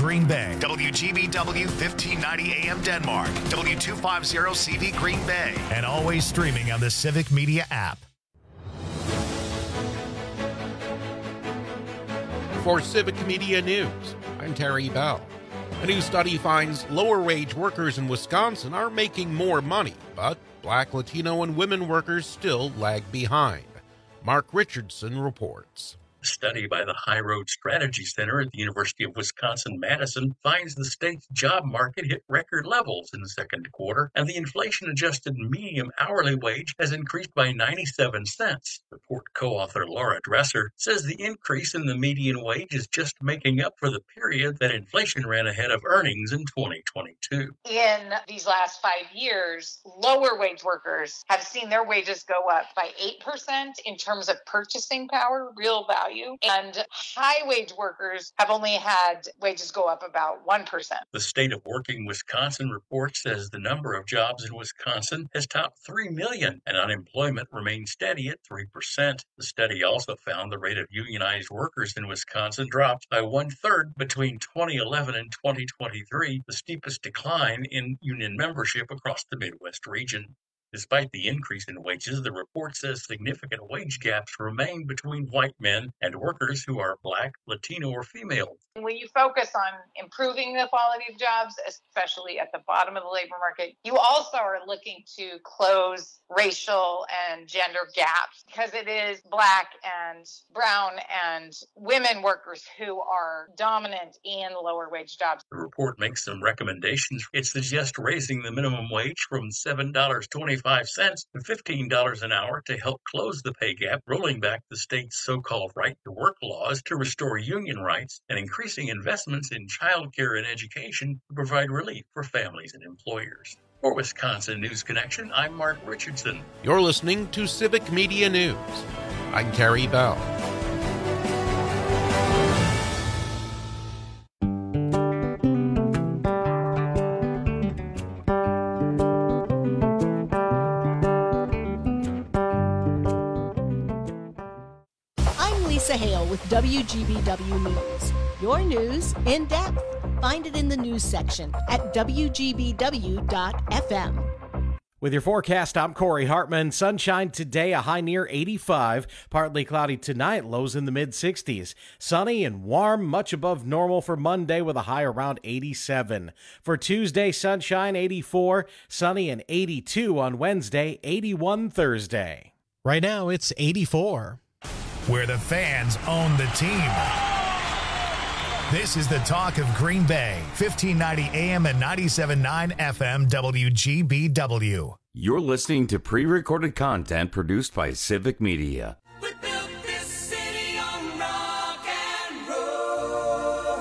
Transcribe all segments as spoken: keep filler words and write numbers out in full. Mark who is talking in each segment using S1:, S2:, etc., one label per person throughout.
S1: Green Bay. W G B W fifteen ninety A M Denmark. W two fifty C V Green Bay. And always streaming on the Civic Media app.
S2: For Civic Media News, I'm Terry Bell. A new study finds lower-wage workers in Wisconsin are making more money, but Black, Latino, and women workers still lag behind. Mark Richardson reports.
S3: A study by the High Road Strategy Center at the University of Wisconsin-Madison finds the state's job market hit record levels in the second quarter, and the inflation-adjusted median hourly wage has increased by ninety-seven cents. Report co-author Laura Dresser says the increase in the median wage is just making up for the period that inflation ran ahead of earnings in twenty twenty-two.
S4: In these last five years, lower wage workers have seen their wages go up by eight percent in terms of purchasing power, real value. And high wage workers have only had wages go up about one percent.
S3: The State of Working Wisconsin report says the number of jobs in Wisconsin has topped three million, and unemployment remains steady at three percent. The study also found the rate of unionized workers in Wisconsin dropped by one-third between twenty eleven and twenty twenty-three, the steepest decline in union membership across the Midwest region. Despite the increase in wages, the report says significant wage gaps remain between white men and workers who are Black, Latino, or female.
S4: When you focus on improving the quality of jobs, especially at the bottom of the labor market, you also are looking to close racial and gender gaps, because it is Black and brown and women workers who are dominant in lower wage jobs.
S3: The report makes some recommendations. It suggests raising the minimum wage from seven dollars and twenty-five cents to fifteen dollars an hour to help close the pay gap, rolling back the state's so-called right-to-work laws to restore union rights, and increasing investments in child care and education to provide relief for families and employers. For Wisconsin News Connection, I'm Mark Richardson.
S2: You're listening to Civic Media News. I'm Terry Bell.
S5: I'm Lisa Hale with W G B W News. Your news in depth. Find it in the news section at W G B W dot F M.
S6: With your forecast, I'm Corey Hartman. Sunshine today, a high near eighty-five. Partly cloudy tonight, lows in the mid-sixties. Sunny and warm, much above normal for Monday with a high around eighty-seven. For Tuesday, sunshine, eighty-four. Sunny and eighty-two on Wednesday, eighty-one Thursday.
S7: Right now, it's eighty-four.
S1: Where the fans own the team. This is the talk of Green Bay, fifteen ninety A M and ninety-seven point nine F M W G B W.
S8: You're listening to pre-recorded content produced by Civic Media.
S9: We built this city on rock and roll.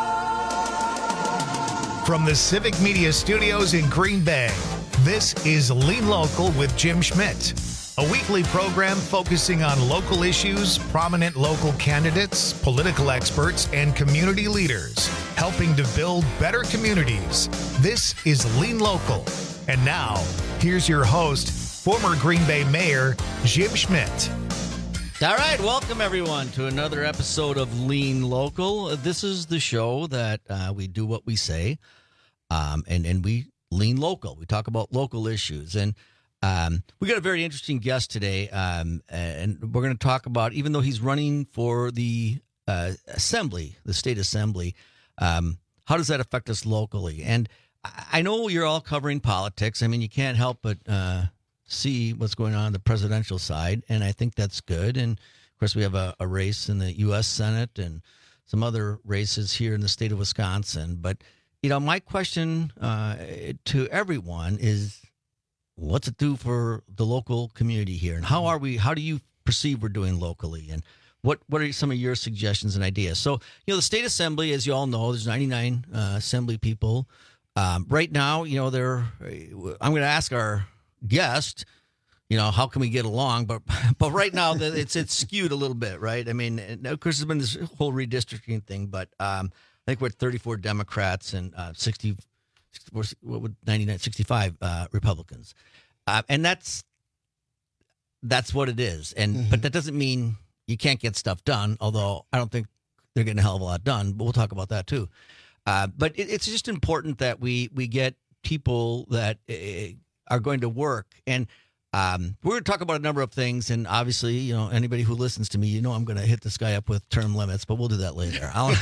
S1: From the Civic Media Studios in Green Bay, this is Lean Local with Jim Schmidt. A weekly program focusing on local issues, prominent local candidates, political experts, and community leaders, helping to build better communities. This is Lean Local. And now, here's your host, former Green Bay Mayor, Jim Schmidt.
S10: All right, welcome everyone to another episode of Lean Local. This is the show that uh, we do what we say, um, and, and we lean local. We talk about local issues. And Um, we got a very interesting guest today, um, and we're going to talk about, even though he's running for the uh, assembly, the state assembly, um, how does that affect us locally? And I know you're all covering politics. I mean, you can't help but uh, see what's going on on the presidential side, and I think that's good. And, of course, we have a, a race in the U S Senate and some other races here in the state of Wisconsin. But, you know, my question uh, to everyone is, what's it do for the local community here? And how are we, how do you perceive we're doing locally? And what, what are some of your suggestions and ideas? So, you know, the state assembly, as you all know, there's ninety-nine uh, assembly people. Um, right now, you know, they're, I'm going to ask our guest, you know, how can we get along? But, but right now it's, it's skewed a little bit, right? I mean, of course, there's been this whole redistricting thing, but um, I think we're at thirty-four Democrats and uh, sixty, what would ninety-nine, sixty-five uh, Republicans. Uh, and that's, that's what it is. And, mm-hmm. but that doesn't mean you can't get stuff done. Although I don't think they're getting a hell of a lot done, but we'll talk about that too. Uh, but it, it's just important that we we get people that uh, are going to work. And um, we're going to talk about a number of things. And obviously, you know, anybody who listens to me, you know, I'm going to hit this guy up with term limits, but we'll do that later. I'll...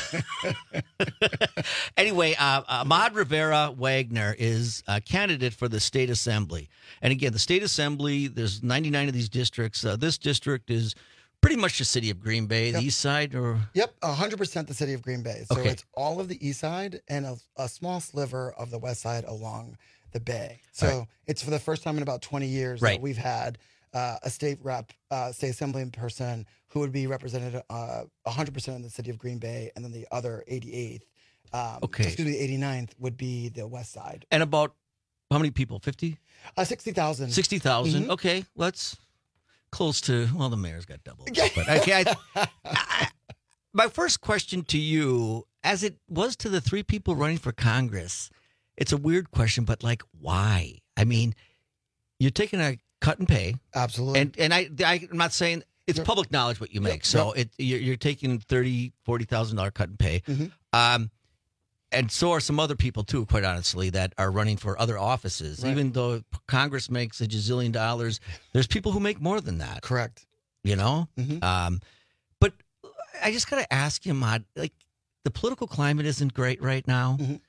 S10: Anyway, uh, Ahmad Rivera Wagner is a candidate for the state assembly. And again, the state assembly, there's ninety-nine of these districts. Uh, this district is pretty much the city of Green Bay,
S11: Yep.
S10: the east side, or
S11: Yep, one hundred percent the city of Green Bay. So
S10: Okay.
S11: it's all of the east side and a, a small sliver of the west side along the bay. So
S10: Right.
S11: it's for the first time in about twenty years
S10: Right.
S11: that we've had uh, a state rep, uh, state assembly person who would be represented uh, one hundred percent in the city of Green Bay, and then the other eighty-eighth, um,
S10: Okay.
S11: excuse me, the eighty-ninth would be the west side.
S10: and about how many people? fifty?
S11: Uh, sixty thousand.
S10: sixty thousand.
S11: Mhm.
S10: Okay, let's close to, well, the mayor's got double. But okay, I, I, my first question to you, as it was to the three people running for Congress, it's a weird question, but like, why? I mean, you're taking a cut and pay.
S11: Absolutely.
S10: And and I, I I'm not saying it's
S11: Yep.
S10: public knowledge what you make.
S11: Yep,
S10: So it you're, you're taking thirty, forty thousand dollar cut and pay.
S11: Mhm.
S10: Um, and so are some other people too, quite honestly, that are running for other offices.
S11: Right.
S10: Even though Congress makes a gazillion dollars, there's people who make more than that.
S11: Correct.
S10: You know.
S11: Mhm.
S10: Um, but I just got to ask you, Maude, like the political climate isn't great right now.
S11: Mhm.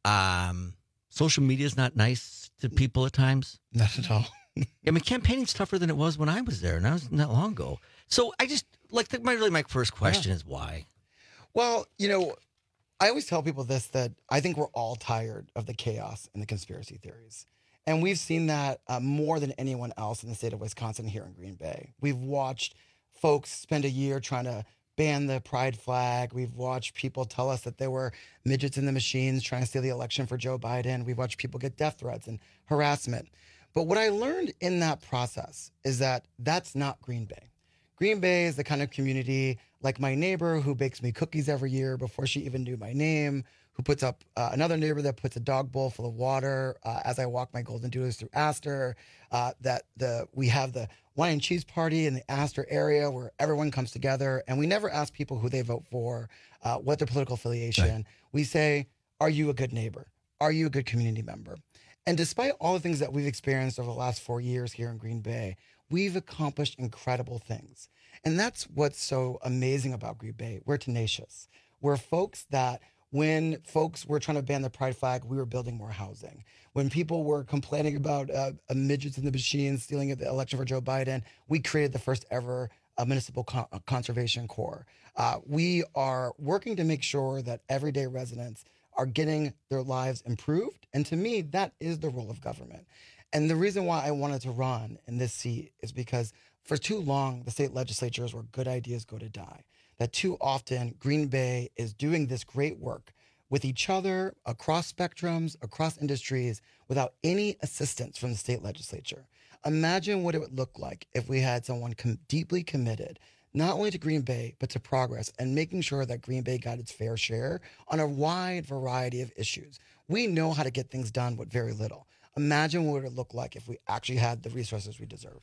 S10: Um, social media is not nice to people at times.
S11: Not at all.
S10: I mean, campaigning's tougher than it was when I was there, and I was not long ago. So I just like the, my really my first question is why.
S11: Well, you know, I always tell people this, that I think we're all tired of the chaos and the conspiracy theories. And we've seen that uh, more than anyone else in the state of Wisconsin here in Green Bay. We've watched folks spend a year trying to ban the pride flag. We've watched people tell us that there were midgets in the machines trying to steal the election for Joe Biden. We've watched people get death threats and harassment. But what I learned in that process is that that's not Green Bay. Green Bay is the kind of community like my neighbor who bakes me cookies every year before she even knew my name, who puts up uh, another neighbor that puts a dog bowl full of water uh, as I walk my golden doodles through Astor, uh, that the we have the wine and cheese party in the Astor area where everyone comes together, and we never ask people who they vote for, uh, what their political affiliation.
S10: Right.
S11: We say, are you a good neighbor? Are you a good community member? And despite all the things that we've experienced over the last four years here in Green Bay, we've accomplished incredible things. And that's what's so amazing about Green Bay. We're tenacious. We're folks that when folks were trying to ban the pride flag, we were building more housing. When people were complaining about uh, midgets in the machine stealing the election for Joe Biden, we created the first ever uh, municipal con- conservation corps. Uh, we are working to make sure that everyday residents are getting their lives improved. And to me, that is the role of government. And the reason why I wanted to run in this seat is because for too long, the state legislature is where good ideas go to die. That too often, Green Bay is doing this great work with each other, across spectrums, across industries, without any assistance from the state legislature. Imagine what it would look like if we had someone com- deeply committed, not only to Green Bay, but to progress and making sure that Green Bay got its fair share on a wide variety of issues. We know how to get things done with very little. Imagine what it would look like if we actually had the resources we deserve.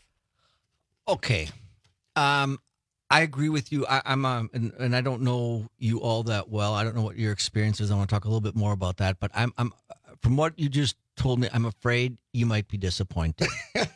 S10: Okay. Um, I agree with you. I, I'm, um, and, and I don't know you all that well. I don't know what your experience is. I want to talk a little bit more about that. But I'm, I'm, from what you just told me, I'm afraid you might be disappointed.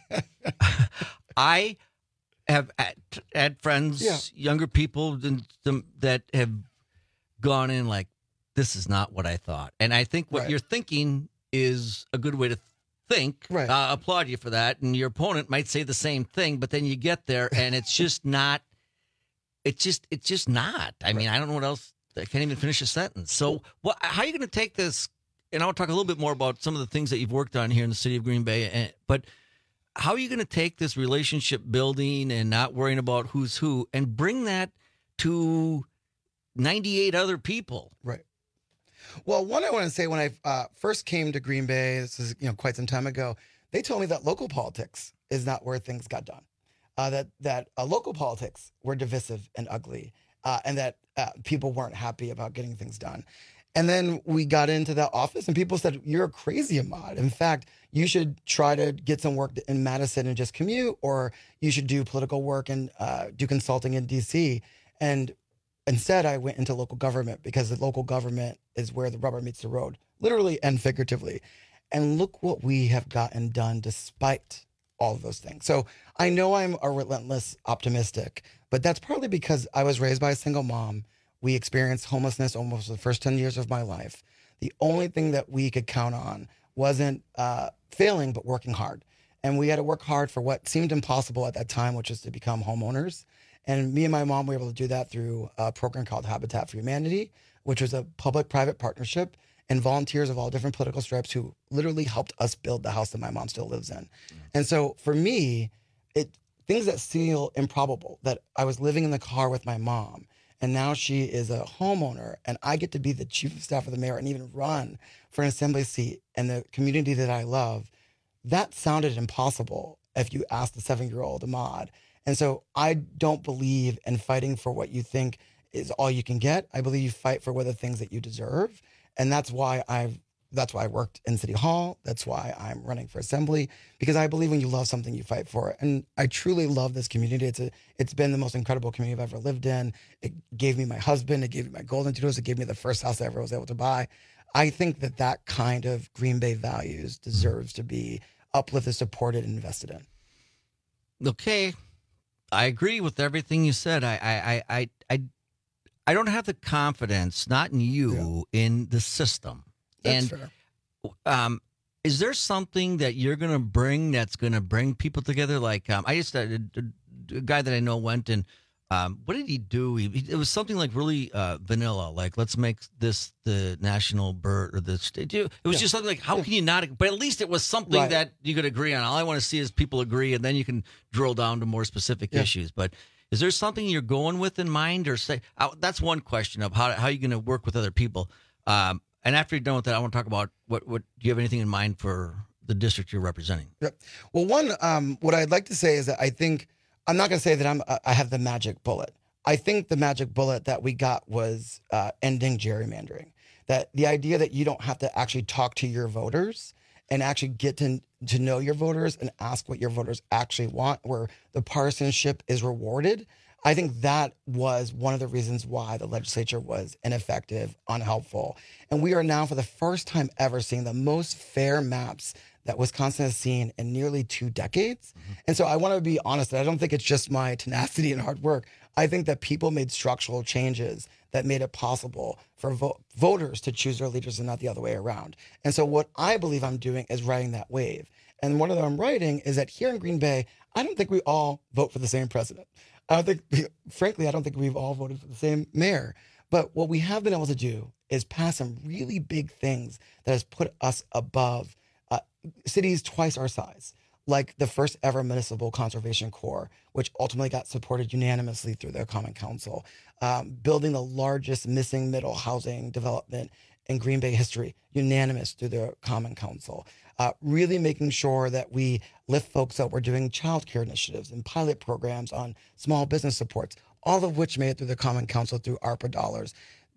S10: I have had, had friends,
S11: Yeah.
S10: younger people than them that have gone in like, this is not what I thought. And I think what
S11: Right.
S10: you're thinking is a good way to think.
S11: Right.
S10: Uh, applaud you for that. And your opponent might say the same thing, but then you get there and it's just not, it's just, it's just not. I mean, I don't know what else. I can't even finish a sentence. So what, how are you going to take this? And I'll talk a little bit more about some of the things that you've worked on here in the city of Green Bay. And, but how are you going to take this relationship building and not worrying about who's who and bring that to ninety-eight other people?
S11: Right. Well, one I want to say, when I uh, first came to Green Bay, this is you know quite some time ago, they told me that local politics is not where things got done. Uh, that that uh, local politics were divisive and ugly, uh, and that uh, people weren't happy about getting things done. And then we got into that office, and people said, "You're crazy, Ahmad. In fact, you should try to get some work in Madison and just commute, or you should do political work and uh, do consulting in D C" And instead, I went into local government because the local government is where the rubber meets the road, literally and figuratively. And look what we have gotten done despite all of those things. So I know I'm a relentless optimistic, but that's partly because I was raised by a single mom. We experienced homelessness almost the first ten years of my life. The only thing that we could count on wasn't uh, failing, but working hard. And we had to work hard for what seemed impossible at that time, which is to become homeowners. And me and my mom were able to do that through a program called Habitat for Humanity, which was a public-private partnership, and volunteers of all different political stripes who literally helped us build the house that my mom still lives in. Mm. And so for me, it things that feel improbable, that I was living in the car with my mom, and now she is a homeowner, and I get to be the chief of staff of the mayor and even run for an assembly seat in the community that I love. That sounded impossible if you asked the seven-year-old Ahmad. And so I don't believe in fighting for what you think is all you can get. I believe you fight for what the things that you deserve. And that's why I've that's why I worked in City Hall. That's why I'm running for assembly, because I believe when you love something, you fight for it. And I truly love this community. It's a, it's been the most incredible community I've ever lived in. It gave me my husband. It gave me my golden doodles. It gave me the first house I ever was able to buy. I think that that kind of Green Bay values deserves to be uplifted, supported, and invested in.
S10: Okay. I agree with everything you said. I, I, I, I, I don't have the confidence, not in you, yeah. in the system.
S11: That's
S10: and,
S11: fair.
S10: Um, is there something that you're going to bring that's going to bring people together? Like, um, I just, uh, a, a guy that I know went and, um, what did he do? He, it was something like really uh, vanilla, like let's make this the national bird or the state. It was yeah. just something like, how yeah. can you not? But at least it was something
S11: right.
S10: that you could agree on. All I want to see is people agree, and then you can drill down to more specific
S11: yeah.
S10: issues. But is there something you're going with in mind, or say uh, that's one question of how how are you going to work with other people? Um, and after you're done with that, I want to talk about what what do you have anything in mind for the district you're representing?
S11: Yep. Well, one, um, what I'd like to say is that I think. I'm not going to say that I'm, I have the magic bullet. I think the magic bullet that we got was uh, ending gerrymandering. That the idea that you don't have to actually talk to your voters and actually get to, to know your voters and ask what your voters actually want, where the partisanship is rewarded. I think that was one of the reasons why the legislature was ineffective, unhelpful. And we are now, for the first time ever, seeing the most fair maps that Wisconsin has seen in nearly two decades. Mm-hmm. And so I want to be honest, I don't think it's just my tenacity and hard work. I think that people made structural changes that made it possible for vo- voters to choose their leaders and not the other way around. And so what I believe I'm doing is riding that wave. And one of them I'm writing is that here in Green Bay, I don't think we all vote for the same president. I don't think, frankly, I don't think we've all voted for the same mayor. But what we have been able to do is pass some really big things that has put us above uh, cities twice our size, like the first ever municipal conservation corps, which ultimately got supported unanimously through the Common Council, um, building the largest missing middle housing development in Green Bay history, unanimous through the Common Council, uh, really making sure that we lift folks up. We're doing childcare initiatives and pilot programs on small business supports, all of which made it through the Common Council through ARPA dollars.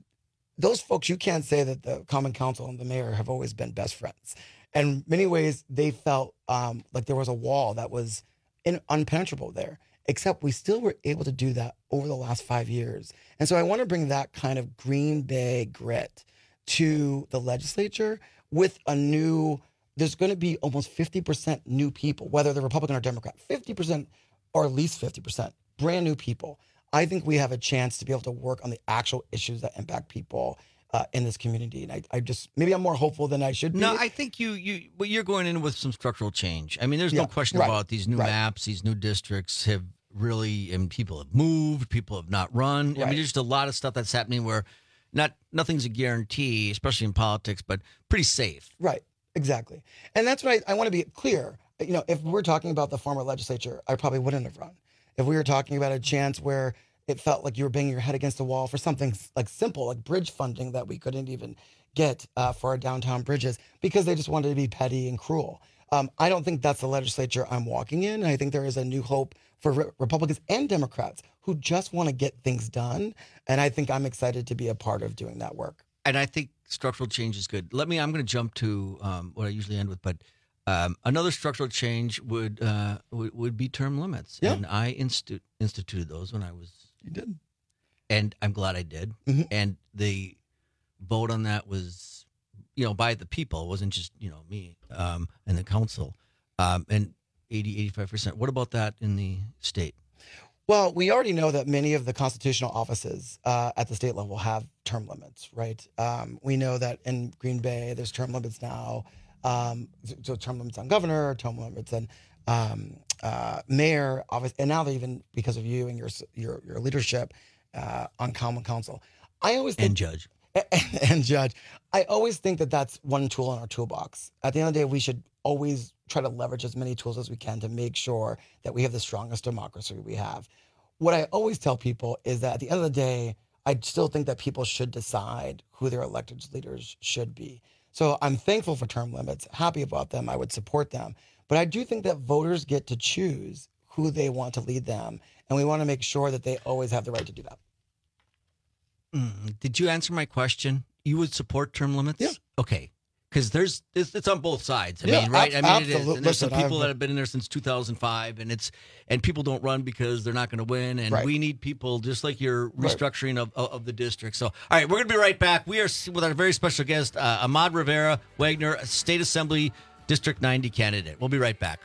S11: Those folks, you can't say that the Common Council and the mayor have always been best friends. In many ways, they felt um, like there was a wall that was in, unpenetrable there, except we still were able to do that over the last five years. And so I want to bring that kind of Green Bay grit to the legislature with a new, there's going to be almost fifty percent new people, whether they're Republican or Democrat, fifty percent or at least fifty percent brand new people. I think we have a chance to be able to work on the actual issues that impact people Uh, in this community. And I, I just, maybe I'm more hopeful than I should be.
S10: No, I think you, you, but you're going in with some structural change. I mean, there's
S11: yeah,
S10: no question
S11: right,
S10: about these new
S11: right.
S10: maps, these new districts have really, and people have moved, people have not run.
S11: Right.
S10: I mean, there's just a lot of stuff that's happening where not, nothing's a guarantee, especially in politics, but pretty safe.
S11: Right. Exactly. And that's what I, I want to be clear. You know, if we're talking about the former legislature, I probably wouldn't have run. If we were talking about a chance where it felt like you were banging your head against the wall for something like simple, like bridge funding that we couldn't even get uh, for our downtown bridges because they just wanted to be petty and cruel. Um, I don't think that's the legislature I'm walking in. I think there is a new hope for re- Republicans and Democrats who just want to get things done. And I think I'm excited to be a part of doing that work.
S10: And I think structural change is good. Let me, I'm going to jump to um, what I usually end with, but um, another structural change would, uh, would would be term limits.
S11: Yeah.
S10: And I institu- instituted those when I was
S11: You did.
S10: and I'm glad I did.
S11: Mhm.
S10: And the vote on that was, you know, by the people. It wasn't just, you know, me um, and the council. Um, and eighty, eighty-five percent. What about that in the state?
S11: Well, we already know that many of the constitutional offices uh, at the state level have term limits, right? Um, we know that in Green Bay, there's term limits now. Um, so term limits on governor, term limits on um, uh, mayor, office, and now they even, because of you and your your, your leadership, uh, on common council. I always think,
S10: And judge.
S11: and, and judge. I always think that that's one tool in our toolbox. At the end of the day, we should always try to leverage as many tools as we can to make sure that we have the strongest democracy we have. What I always tell people is that at the end of the day, I still think that people should decide who their elected leaders should be. So I'm thankful for term limits, happy about them. I would support them. But I do think that voters get to choose who they want to lead them. And we want to make sure that they always have the right to do that.
S10: Mm, did you answer my question? You would support term limits?
S11: Yeah.
S10: Okay. Because there's it's, it's on both sides. I
S11: Yeah,
S10: mean, right?
S11: ab-
S10: I mean, it is.
S11: absolute-
S10: And there's some
S11: listen,
S10: people
S11: I've-
S10: that have been in there since two thousand five, and it's and people don't run because they're not going to win. And
S11: Right.
S10: we need people just like your
S11: Right.
S10: restructuring of, of of the district. So, all right, we're going to be right back. We are s- with our very special guest, uh, Ahmad Rivera Wagner, State Assembly District ninety candidate. We'll be right back.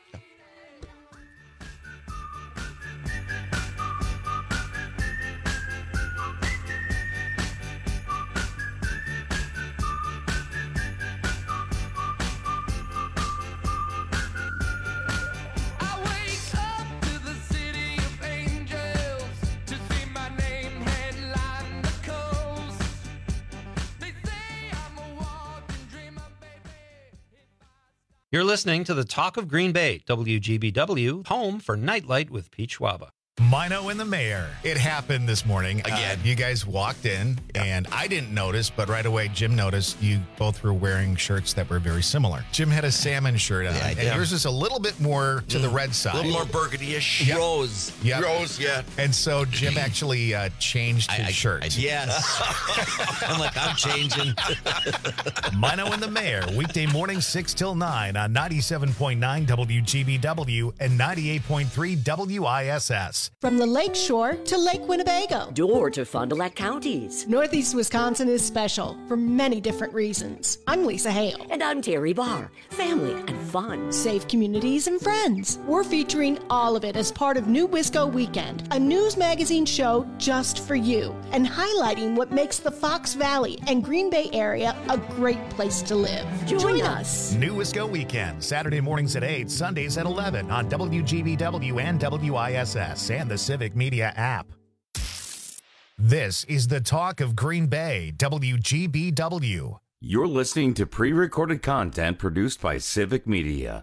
S9: I wake up to the city of angels to see my name headline the coast. They say I'm a walking dreamer, baby.
S12: You're listening to the Talk of Green Bay, W G B W, home for Nightlight with Pete Schwaba.
S1: Mino and the mayor. It happened this morning. Again. Uh, you guys walked in, and I didn't notice, but right away, Jim noticed you both were wearing shirts that were very similar. Jim had a salmon shirt on,
S13: Yeah, I
S1: and
S13: did.
S1: yours is a little bit more to the red side.
S13: A little more burgundy-ish.
S1: Yep.
S10: Rose.
S1: Yep.
S13: Rose, yeah.
S1: And so Jim actually uh, changed his
S13: I- I-
S1: shirt.
S13: I did.
S10: Yes. I'm like, I'm changing.
S1: Mino and the mayor, weekday morning six till nine on ninety-seven point nine W G B W and ninety-eight point three W I S S.
S5: From the Lake Shore to Lake Winnebago,
S14: Door to Fond du Lac counties.
S5: Northeast Wisconsin is special for many different reasons. I'm Lisa Hale.
S14: And I'm Terry Barr. Family and fun.
S5: Safe communities and friends. We're featuring all of it as part of New Wisco Weekend, a news magazine show just for you, and highlighting what makes the Fox Valley and Green Bay area a great place to live.
S14: Join us.
S1: New Wisco Weekend, Saturday mornings at eight, Sundays at eleven on W G B W and W I S S and the Civic Media app. This is the Talk of Green Bay, W G B W.
S8: You're listening to pre-recorded content produced by Civic Media.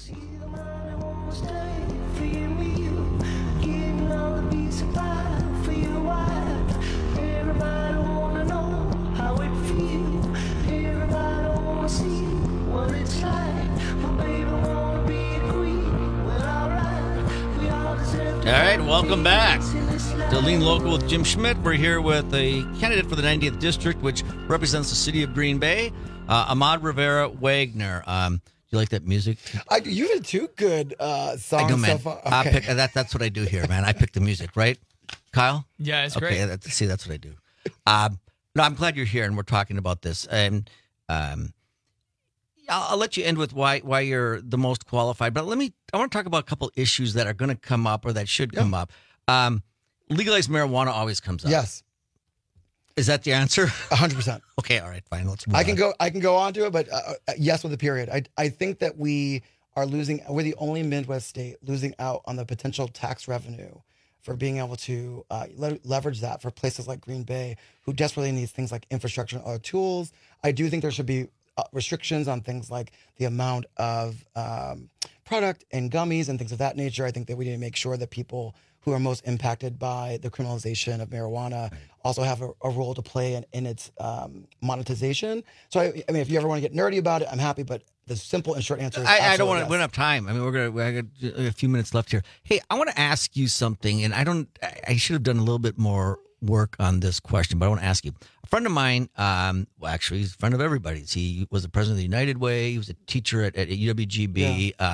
S10: All right, welcome back to Lean Local with Jim Schmidt. We're here with a candidate for the ninetieth District, which represents the city of Green Bay, uh, Ahmad Rivera Wagner. Um, do you like that music?
S11: I, you did two good uh, songs
S10: I do, man.
S11: so far.
S10: I
S11: Okay.
S10: pick, that, that's what I do here, man. I pick the music, right, Kyle?
S15: Yeah, it's
S10: okay,
S15: great.
S10: That, see, that's what I do. Um, no, I'm glad you're here, and we're talking about this. And um, I'll, I'll let you end with why why you're the most qualified. But let me. I want to talk about a couple issues that are going to come up or that should come up. Um, legalized marijuana always comes up.
S11: Yes.
S10: Is that the answer?
S11: A hundred percent.
S10: Okay, all right, fine. Let's move
S11: I can
S10: on.
S11: go. I can go on to it, but uh, uh, yes, with a period. I I think that we are losing. We're the only Midwest state losing out on the potential tax revenue for being able to uh, le- leverage that for places like Green Bay, who desperately needs things like infrastructure and other tools. I do think there should be uh, restrictions on things like the amount of um, product and gummies and things of that nature. I think that we need to make sure that people who are most impacted by the criminalization of marijuana also have a, a role to play in, in its um, monetization. So, I, I mean, if you ever want to get nerdy about it, I'm happy, but the simple and short answer is
S10: I, I don't
S11: absolutely
S10: want to.
S11: yes.
S10: We don't have time. I mean, we're gonna. We got a few minutes left here. Hey, I want to ask you something, and I don't. I- I should have done a little bit more work on this question, but I want to ask you. A friend of mine, um, well, actually, he's a friend of everybody's. He was the president of the United Way. He was a teacher at, at U W G B. Um,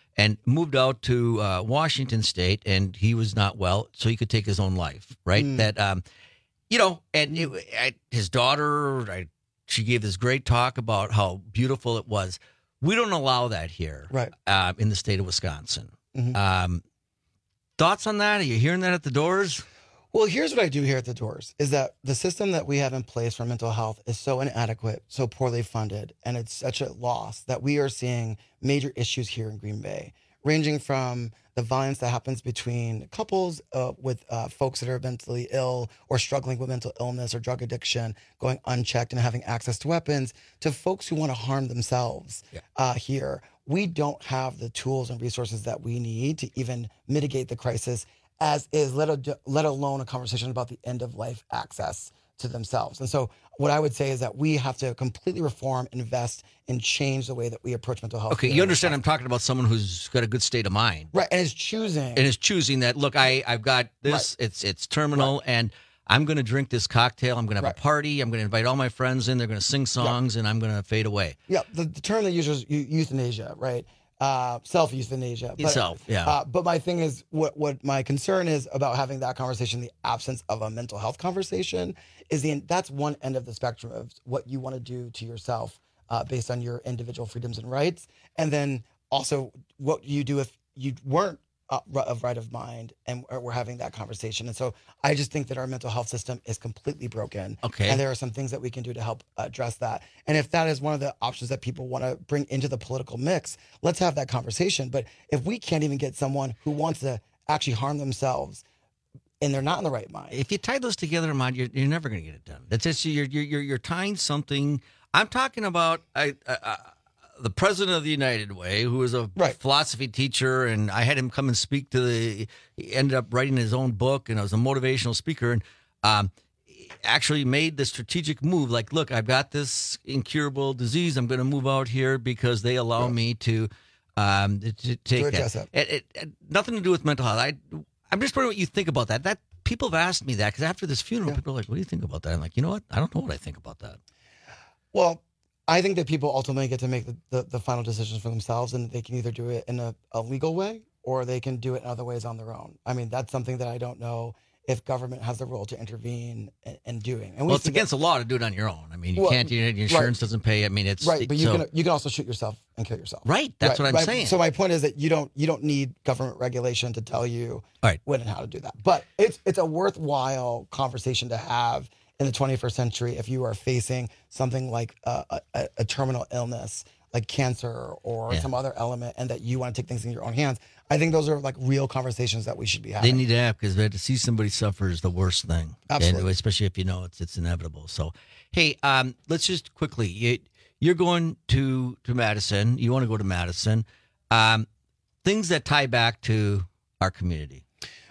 S10: and moved out to uh, Washington State, and he was not well, so he could take his own life, right?
S11: Mm.
S10: That, um, you know, and it, I, his daughter, I, she gave this great talk about how beautiful it was. We don't allow that here,
S11: right,
S10: uh, in the state of Wisconsin.
S11: Mhm.
S10: Um, thoughts on that? Are you hearing that at the doors?
S11: Well, here's what I do here at the doors is that the system that we have in place for mental health is so inadequate, so poorly funded, and it's such a loss that we are seeing major issues here in Green Bay, ranging from the violence that happens between couples uh, with uh, folks that are mentally ill or struggling with mental illness or drug addiction, going unchecked and having access to weapons, to folks who want to harm themselves
S10: Yeah.
S11: uh, here. We don't have the tools and resources that we need to even mitigate the crisis as is, let, a, let alone a conversation about the end of life access to themselves. And so what I would say is that we have to completely reform, invest, and change the way that we approach mental health.
S10: Okay, you understand I'm talking about someone who's got a good state of mind.
S11: Right, and is choosing.
S10: And is choosing that, look, I, I've got this, it's it's terminal, and I'm going to drink this cocktail, I'm going to have
S11: Right.
S10: a party, I'm going to invite all my friends in, they're going to sing songs, and I'm going to fade away.
S11: Yeah, the, the term they use is eu- euthanasia, right? Uh, self-euthanasia. But,
S10: Self, yeah.
S11: Uh, but my thing is, what what my concern is about having that conversation, the absence of a mental health conversation, is the that's one end of the spectrum of what you want to do to yourself uh, based on your individual freedoms and rights, and then also what you do if you weren't uh, of right of mind and we're having that conversation. And so I just think that our mental health system is completely broken.
S10: Okay.
S11: And there are some things that we can do to help address that. And if that is one of the options that people want to bring into the political mix, let's have that conversation. But if we can't even get someone who wants to actually harm themselves and they're not in the right mind.
S10: If you tie those together, Ahmad, you're, you're never going to get it done. That's just, you're, you're, you're, you're tying something. I'm talking about I, I, I, the president of the United Way, who was a
S11: right.
S10: philosophy teacher, and I had him come and speak to the, he ended up writing his own book, and I was a motivational speaker, and um, actually made the strategic move, like, look, I've got this incurable disease, I'm going to move out here because they allow right. me to, um, to, to take
S11: to
S10: that. It, it, it, nothing to do with mental health. I, I'm just wondering what you think about that. That people have asked me that, because after this funeral, yeah. people are like, what do you think about that? I'm like, you know what? I don't know what I think about that.
S11: Well, I think that people ultimately get to make the, the, the final decisions for themselves, and they can either do it in a, a legal way or they can do it in other ways on their own. I mean, that's something that I don't know if government has the role to intervene in, in doing. And we
S10: well, it's against
S11: that,
S10: the law to do it on your own. I mean, you
S11: well,
S10: can't, your insurance
S11: right.
S10: doesn't pay. I mean, it's
S11: right, but you
S10: so,
S11: can you can also shoot yourself and kill yourself.
S10: Right, that's
S11: right,
S10: what I'm
S11: right.
S10: saying.
S11: So my point is that you don't you don't need government regulation to tell you
S10: right.
S11: when and how to do that. But it's it's a worthwhile conversation to have in the twenty-first century if you are facing something like a, a, a terminal illness like cancer or
S10: yeah.
S11: some other element, and that you want to take things in your own hands. I think those are like real conversations that we should be having.
S10: They need to have, because to see somebody suffer is the worst thing.
S11: Absolutely.
S10: And especially if you know it's it's inevitable. So, hey, um, let's just quickly, you, you're going to, to Madison. You want to go to Madison. Um, things that tie back to our community.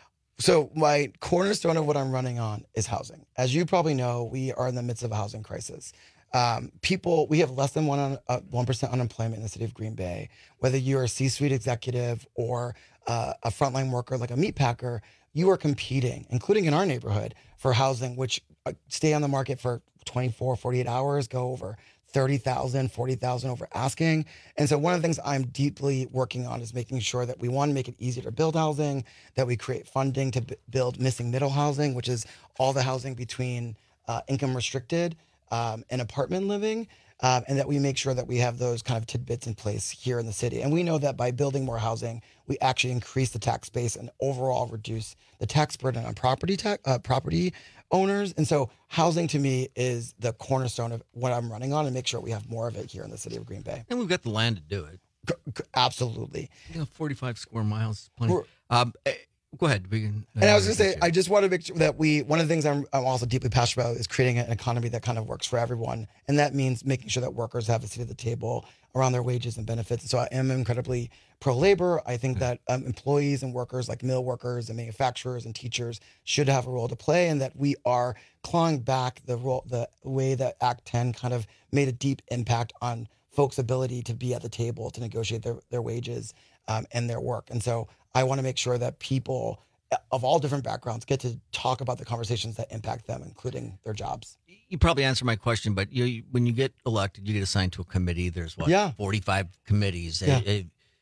S11: So my cornerstone of what I'm running on is housing. As you probably know, we are in the midst of a housing crisis. Um, people, we have less than one uh, one percent unemployment in the city of Green Bay. Whether you're a C-suite executive or uh, a frontline worker like a meat packer, you are competing, including in our neighborhood, for housing, which uh, stay on the market for twenty-four, forty-eight hours, go over thirty thousand, forty thousand over asking. And so one of the things I'm deeply working on is making sure that we want to make it easier to build housing, that we create funding to b- build missing middle housing, which is all the housing between uh, income restricted Um, and apartment living, um, and that we make sure that we have those kind of tidbits in place here in the city. And we know that by building more housing, we actually increase the tax base and overall reduce the tax burden on property tax, uh, property owners. And so housing to me is the cornerstone of what I'm running on, and make sure we have more of it here in the city of Green Bay.
S10: And we've got the land to do it.
S11: C- c- absolutely.
S10: You know, forty-five square miles, plenty. Um, eh, Go ahead. We can, uh,
S11: and I was going to say, I just want to make sure that we, one of the things I'm, I'm also deeply passionate about is creating an economy that kind of works for everyone. And that means making sure that workers have a seat at the table around their wages and benefits. So I am incredibly pro-labor. I think that um, employees and workers like mill workers and manufacturers and teachers should have a role to play, and that we are clawing back the role, the way that Act ten kind of made a deep impact on folks' ability to be at the table to negotiate their, their wages um, and their work. And so I want to make sure that people of all different backgrounds get to talk about the conversations that impact them, including their jobs.
S10: You probably answered my question, but you, when you get elected, you get assigned to a committee. There's what,
S11: yeah.
S10: forty-five committees.
S11: Yeah.
S10: It, it,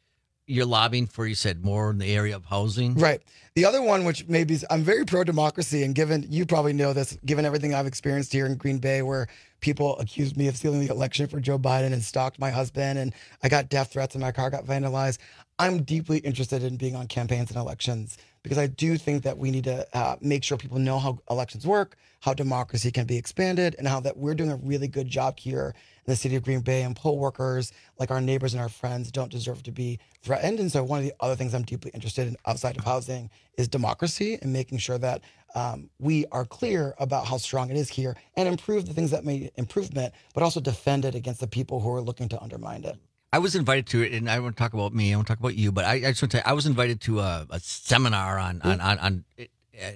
S10: you're lobbying for, you said, more in the area of housing.
S11: Right. The other one, which maybe is, I'm very pro-democracy, and given, you probably know this, given everything I've experienced here in Green Bay, where people accused me of stealing the election for Joe Biden and stalked my husband, and I got death threats and my car got vandalized. I'm deeply interested in being on campaigns and elections because I do think that we need to uh, make sure people know how elections work, how democracy can be expanded, and how that we're doing a really good job here in the city of Green Bay, and poll workers, like our neighbors and our friends, don't deserve to be threatened. And so one of the other things I'm deeply interested in outside of housing is democracy and making sure that um, we are clear about how strong it is here and improve the things that made improvement, but also defend it against the people who are looking to undermine it.
S10: I was invited to it, and I want to talk about me. I want to talk about you, but I, I just want to tell you, I was invited to a, a seminar on on, on, on uh,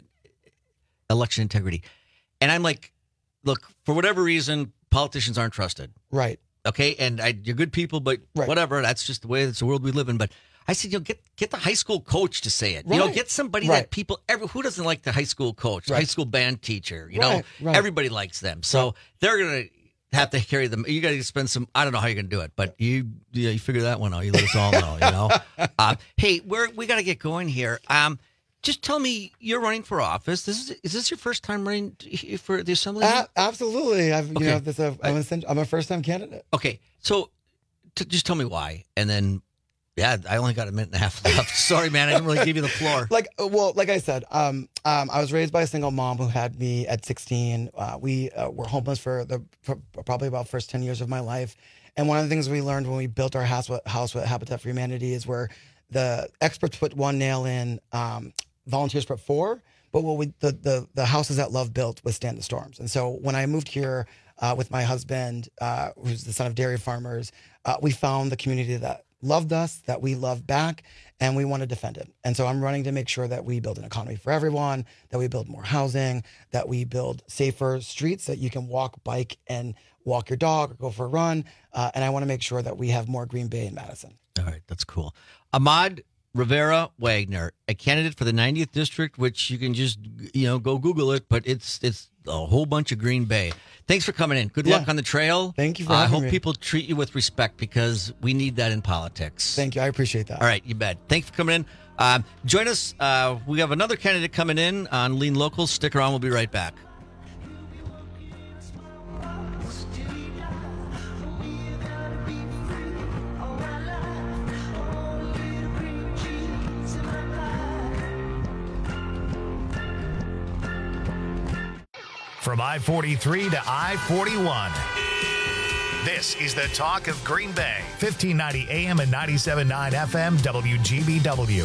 S10: election integrity. And I'm like, look, for whatever reason, politicians aren't trusted.
S11: Right.
S10: Okay, and I, you're good people, but
S11: right.
S10: whatever. That's just the way, it's the world we live in. But I said, you know, get get the high school coach to say it.
S11: Right.
S10: You know, get somebody
S11: right.
S10: that people, every, who doesn't like the high school coach, the
S11: right.
S10: high school band teacher? You
S11: right.
S10: know,
S11: right.
S10: everybody likes them. So right. they're going to have to carry them. You got to spend some, I don't know how you're going to do it, but you yeah, you figure that one out. You let us all know, you know. uh, hey, we're, we got to get going here. Um, Just tell me, you're running for office. This is is this your first time running for the assembly?
S11: Uh, absolutely. I've,
S10: okay.
S11: you know, this, uh, I'm, a, I'm a first-time candidate.
S10: Okay, so t- just tell me why, and then, yeah, I only got a minute and a half left. Sorry, man, I didn't really give you the floor.
S11: Like, well, like I said, um, um, I was raised by a single mom who had me at sixteen. Uh, we uh, were homeless for the for probably about first ten years of my life, and one of the things we learned when we built our house with, house with Habitat for Humanity is where the experts put one nail in. Um, volunteers put four, but what we the, the the houses that Love built withstand the storms. And so when I moved here uh, with my husband, uh, who's the son of dairy farmers, uh, we found the community that loved us, that we loved back, and we want to defend it. And so I'm running to make sure that we build an economy for everyone, that we build more housing, that we build safer streets that you can walk, bike, and walk your dog or go for a run. Uh, and I want to make sure that we have more Green Bay and Madison.
S10: All right, that's cool. Ahmad Rivera Wagner, a candidate for the ninetieth district, which you can just, you know, go Google it, but it's it's a whole bunch of Green Bay. Thanks for coming in. Good
S11: yeah.
S10: luck on the trail.
S11: Thank you for
S10: uh,
S11: having
S10: I hope
S11: me.
S10: people treat you with respect because we need that in politics.
S11: Thank you. I appreciate that.
S10: All right, you bet. Thanks for coming in. Um, join us. Uh, we have another candidate coming in on Lean Local. Stick around. We'll be right back.
S1: From I forty-three to I forty-one. This is the talk of Green Bay. fifteen ninety A M and ninety-seven point nine F M W G B W.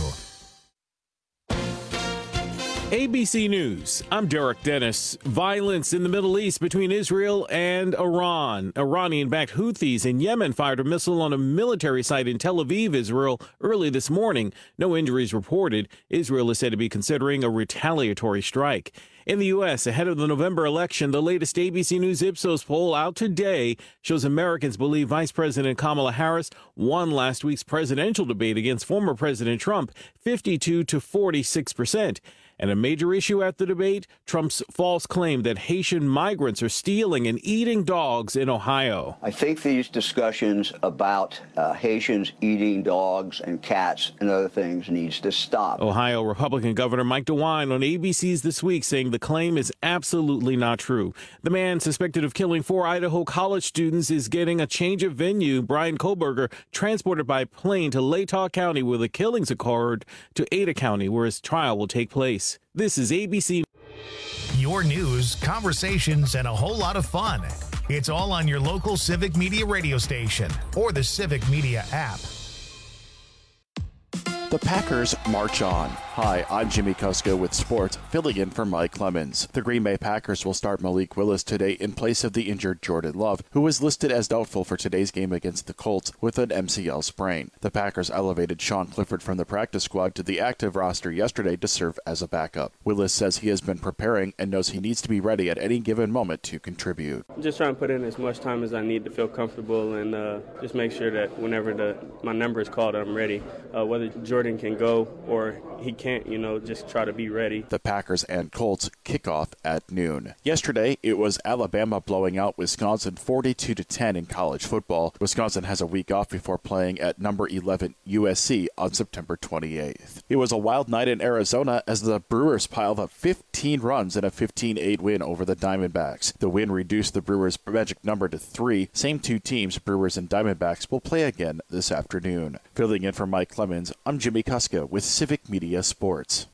S13: A B C News, I'm Derek Dennis. Violence in the Middle East between Israel and Iran. Iranian-backed Houthis in Yemen fired a missile on a military site in Tel Aviv, Israel, early this morning. No injuries reported. Israel is said to be considering a retaliatory strike. In the U S, ahead of the November election, the latest A B C News Ipsos poll out today shows Americans believe Vice President Kamala Harris won last week's presidential debate against former President Trump, fifty-two to forty-six percent. And a major issue at the debate, Trump's false claim that Haitian migrants are stealing and eating dogs in Ohio.
S15: I think these discussions about uh, Haitians eating dogs and cats and other things needs to stop.
S13: Ohio Republican Governor Mike DeWine on A B C's This Week saying the claim is absolutely not true. The man suspected of killing four Idaho college students is getting a change of venue. Brian Kohlberger transported by plane to Latah County where the killings occurred to Ada County where his trial will take place. This is A B C.
S1: Your news, conversations, and a whole lot of fun. It's all on your local Civic Media radio station or the Civic Media app.
S16: The Packers march on. Hi, I'm Jimmy Kuska with sports, filling in for Mike Clemens. The Green Bay Packers will start Malik Willis today in place of the injured Jordan Love, who was listed as doubtful for today's game against the Colts with an M C L sprain. The Packers elevated Sean Clifford from the practice squad to the active roster yesterday to serve as a backup. Willis says he has been preparing and knows he needs to be ready at any given moment to contribute.
S17: I'm just trying to put in as much time as I need to feel comfortable and uh, just make sure that whenever the my number is called, I'm ready. Uh, whether Jordan can go or he can't. can't, you know, just try to be ready.
S16: The Packers and Colts kick off at noon. Yesterday, it was Alabama blowing out Wisconsin forty-two to ten in college football. Wisconsin has a week off before playing at number eleven U S C on September twenty-eighth. It was a wild night in Arizona as the Brewers piled up fifteen runs in a fifteen eight win over the Diamondbacks. The win reduced the Brewers' magic number to three. Same two teams, Brewers and Diamondbacks, will play again this afternoon. Filling in for Mike Clemens, I'm Jimmy Kuska with Civic Media Sports.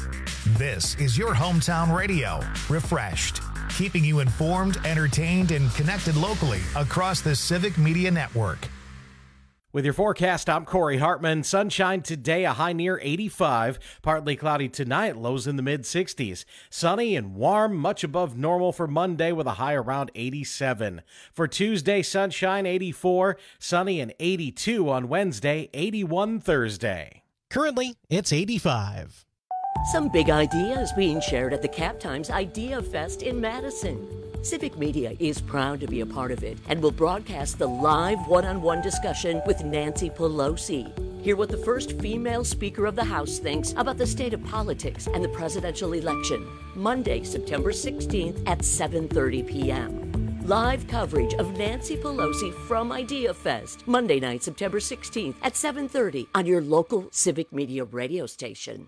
S1: This is your hometown radio, refreshed, keeping you informed, entertained, and connected locally across the Civic Media Network.
S6: With your forecast, I'm Corey Hartman. Sunshine today, a high near eighty-five. Partly cloudy tonight, lows in the mid sixties. Sunny and warm, much above normal for Monday with a high around eighty-seven. For Tuesday, sunshine eighty-four. Sunny and eighty-two on Wednesday, eighty-one Thursday.
S7: Currently, it's eighty-five.
S14: Some big ideas being shared at the Cap Times Idea Fest in Madison. Civic Media is proud to be a part of it and will broadcast the live one-on-one discussion with Nancy Pelosi. Hear what the first female Speaker of the House thinks about the state of politics and the presidential election. Monday, September sixteenth at seven thirty p.m. Live coverage of Nancy Pelosi from Idea Fest. Monday night, September sixteenth at seven thirty on your local Civic Media radio station.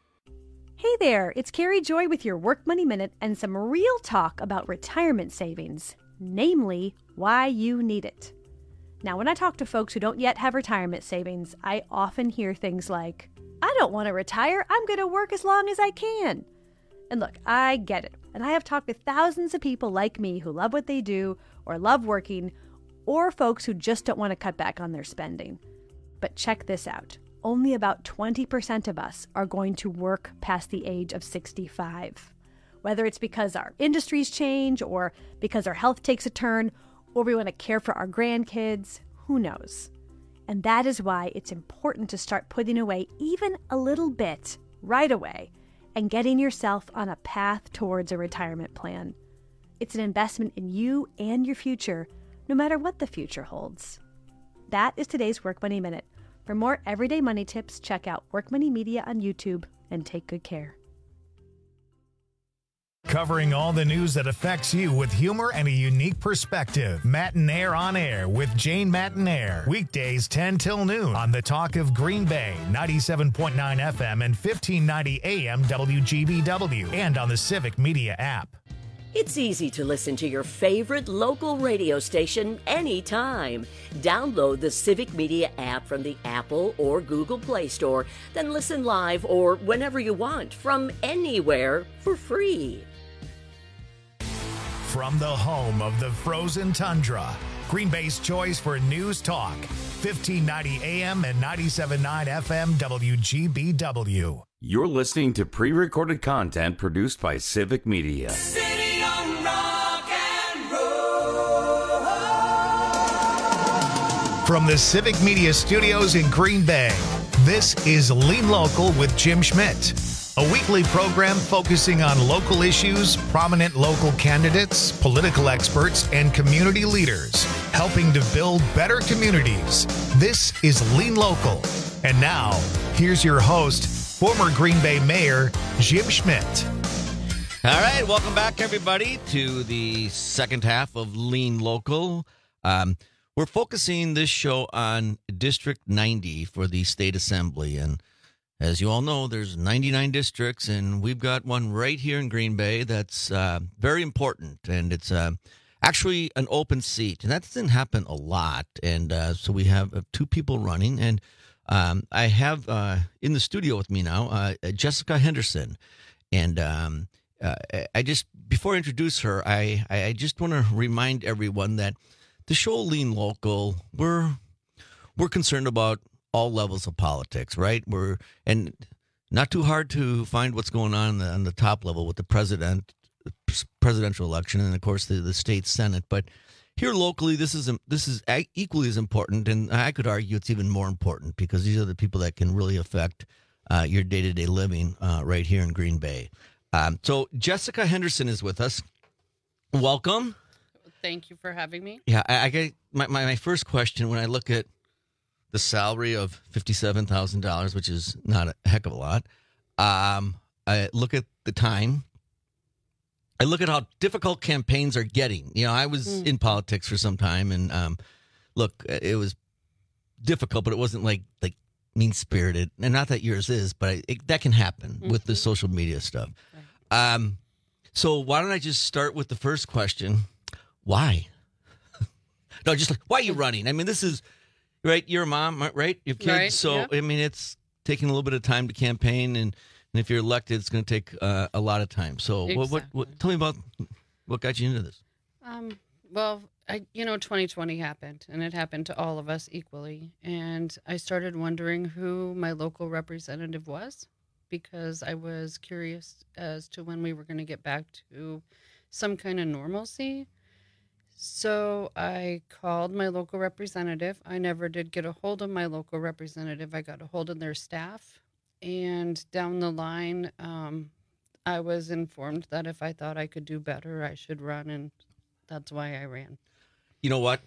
S18: Hey there, it's Carrie Joy with your Work Money Minute and some real talk about retirement savings, namely why you need it. Now, when I talk to folks who don't yet have retirement savings, I often hear things like, I don't want to retire, I'm going to work as long as I can. And look, I get it, and I have talked with thousands of people like me who love what they do or love working, or folks who just don't want to cut back on their spending. But check this out. Only about twenty percent of us are going to work past the age of sixty-five. Whether it's because our industries change or because our health takes a turn or we want to care for our grandkids, who knows? And that is why it's important to start putting away even a little bit right away and getting yourself on a path towards a retirement plan. It's an investment in you and your future, no matter what the future holds. That is today's Work Money Minute. For more everyday money tips, check out Work Money Media on YouTube and take good care.
S1: Covering all the news that affects you with humor and a unique perspective. Matinaire on Air with Jane Matinaire. Weekdays ten till noon on the Talk of Green Bay, ninety-seven point nine F M and fifteen ninety A M W G B W, and on the Civic Media app.
S14: It's easy to listen to your favorite local radio station anytime. Download the Civic Media app from the Apple or Google Play Store, then listen live or whenever you want from anywhere for free.
S1: From the home of the frozen tundra, Green Bay's choice for news talk, fifteen ninety A M and ninety-seven point nine F M W G B W.
S8: You're listening to pre-recorded content produced by Civic Media.
S1: From the Civic Media Studios in Green Bay, this is Lean Local with Jim Schmidt, a weekly program focusing on local issues, prominent local candidates, political experts, and community leaders, helping to build better communities. This is Lean Local. And now, here's your host, former Green Bay Mayor, Jim Schmidt.
S10: All right, welcome back, everybody, to the second half of Lean Local. Um, We're focusing this show on District ninety for the State Assembly. And as you all know, there's ninety-nine districts, and we've got one right here in Green Bay that's uh, very important. And it's uh, actually an open seat. And that doesn't happen a lot. And uh, so we have uh, two people running. And um, I have uh, in the studio with me now uh, Jessica Henderson. And um, uh, I just, before I introduce her, I, I just want to remind everyone that the show Lean Local, we're we're concerned about all levels of politics, right? We're and not too hard to find what's going on on the, on the top level with the president, presidential election, and of course the, the state senate. But here locally, this is this is equally as important, and I could argue it's even more important because these are the people that can really affect uh, your day to day living uh, right here in Green Bay. Um, so Jessica Henderson is with us. Welcome.
S19: Thank you for having me.
S10: Yeah, I, I get my, my, my first question when I look at the salary of fifty-seven thousand dollars, which is not a heck of a lot. Um, I look at the time. I look at how difficult campaigns are getting. You know, I was
S19: Mm.
S10: in politics for some time, and um, look, it was difficult, but it wasn't like like mean spirited. And not that yours is, but I, it, that can happen with the social media stuff. Um, so why don't I just start with the first question? Why? No, just like, why are you running? I mean, this is right. You're a mom, right? You have kids,
S19: Right,
S10: so
S19: yeah.
S10: I mean, it's taking a little bit of time to campaign, and, and if you're elected, it's going to take uh, a lot of time. So, what, what, what? Tell me about what got you into this.
S19: Um, well, I, you know, twenty twenty happened, and it happened to all of us equally. And I started wondering who my local representative was, because I was curious as to when we were going to get back to some kind of normalcy. So I called my local representative. I never did get a hold of my local representative. I got a hold of their staff. And down the line, um, I was informed that if I thought I could do better, I should run. And that's why I ran.
S10: You know what?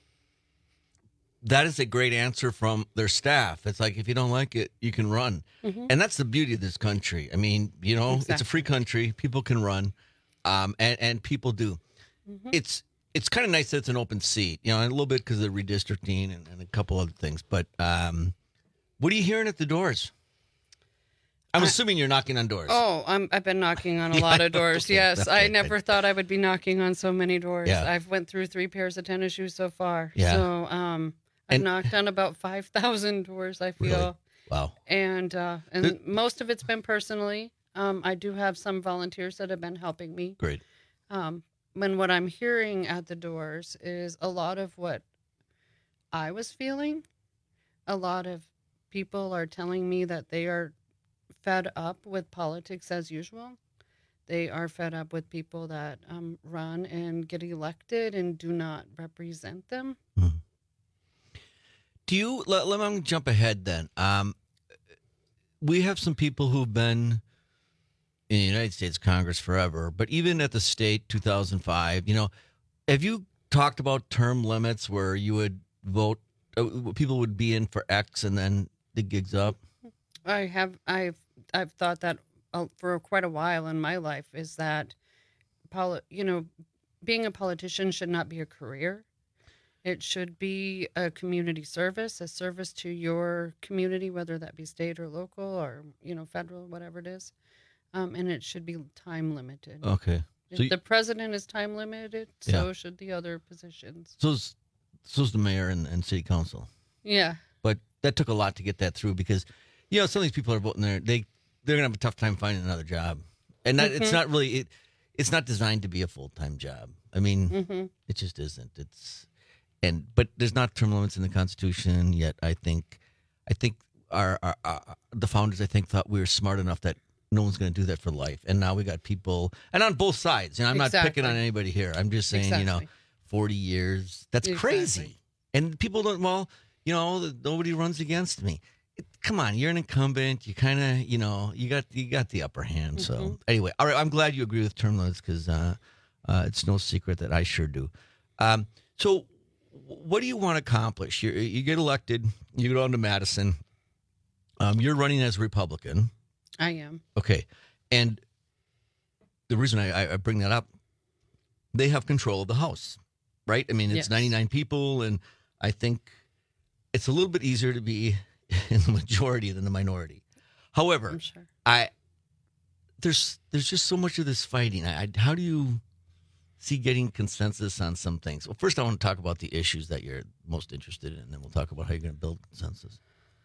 S10: That is a great answer from their staff. It's like, if you don't like it, you can run.
S19: Mhm.
S10: And that's the beauty of this country. I mean, you know, it's a free country. People can run, um, and, and people do.
S19: Mhm.
S10: It's it's kind of nice that it's an open seat, you know, and a little bit because of the redistricting and, and a couple other things. But um, what are you hearing at the doors? I'm assuming you're knocking on doors.
S19: Oh, I'm, I've been knocking on a
S10: Yeah,
S19: lot of doors.
S10: okay,
S19: Yes,
S10: okay,
S19: I never thought I would be knocking on so many doors.
S10: Yeah.
S19: I've went through three pairs of tennis shoes so far.
S10: Yeah.
S19: So um, I've
S10: And-
S19: knocked on about five thousand doors, I feel.
S10: Really? Wow.
S19: And uh, and
S10: Good.
S19: most of it's been personally. Um, I do have some volunteers that have been helping me.
S10: Great.
S19: Um, when what I'm hearing at the doors is a lot of what I was feeling. A lot of people are telling me that they are fed up with politics as usual. They are fed up with people that um, run and get elected and do not represent them.
S10: Do you let, let me jump ahead then? Um, we have some people who've been in the United States Congress forever, but even at the state, two thousand five, you know, have you talked about term limits where you would vote, uh, people would be in for X and then the gig's up?
S19: I have I've I've thought that uh, for quite a while in my life, is that poli- you know, being a politician should not be a career. It should be a community service, a service to your community, whether that be state or local or, you know, federal, whatever it is. Um, and it should be time limited.
S10: Okay.
S19: If
S10: So you-
S19: the president is time limited, so
S10: Yeah.
S19: should the other positions.
S10: So's, so's the mayor and, and city council.
S19: Yeah.
S10: But that took a lot to get that through because, you know, some of these people are voting there. They they're gonna have a tough time finding another job, and that, it's
S19: Mhm.
S10: not really it. It's not designed to be a full time job. I mean,
S19: Mhm.
S10: it just isn't. It's and but there's not term limits in the Constitution yet. I think, I think our, our, our the founders I think thought we were smart enough that no one's going to do that for life, and now we got people and on both sides. You know, I'm not
S19: Exactly.
S10: picking on anybody here. I'm just saying, you know,
S19: Exactly.
S10: forty years. That's
S19: Exactly.
S10: crazy. And people don't, well, you know, nobody runs against me. It, come on, you're an incumbent. You kind of, you know, you got you got the upper hand. So
S19: Mhm.
S10: anyway, all right, I'm glad you agree with term limits because uh, uh, it's no secret that I sure do. Um, so what do you want to accomplish? You you get elected, you go down to Madison. Um, you're running as a Republican.
S19: I am.
S10: Okay. And the reason I, I bring that up, they have control of the House, right? I mean, it's
S19: Yes.
S10: ninety-nine people, and I think it's a little bit easier to be in the majority than the minority. However,
S19: I'm sure.
S10: I there's there's just so much of this fighting. I, I how do you see getting consensus on some things? Well, first I want to talk about the issues that you're most interested in, and then we'll talk about how you're going to build consensus.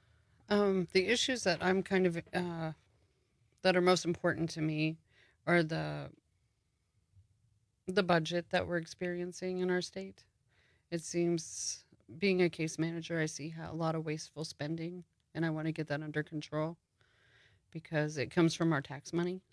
S19: Um, the issues that I'm kind of uh, that are most important to me are the the budget that we're experiencing in our state. It seems, being a case manager, I see how a lot of wasteful spending, and I want to get that under control because it comes from our tax money.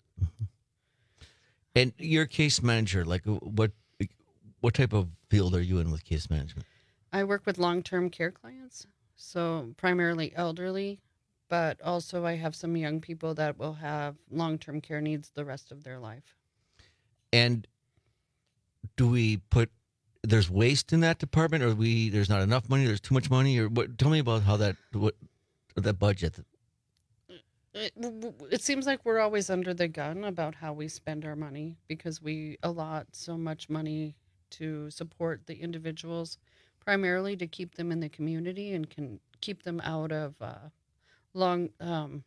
S10: And your case manager, like what what type of field are you in with case management?
S19: I work with long-term care clients, so primarily elderly, but also I have some young people that will have long-term care needs the rest of their life.
S10: And do we put there's waste in that department, or we there's not enough money, there's too much money, or what? Tell me about how that what that budget.
S19: It, it seems like we're always under the gun about how we spend our money because we allot so much money to support the individuals, primarily to keep them in the community and can keep them out of uh, long, um,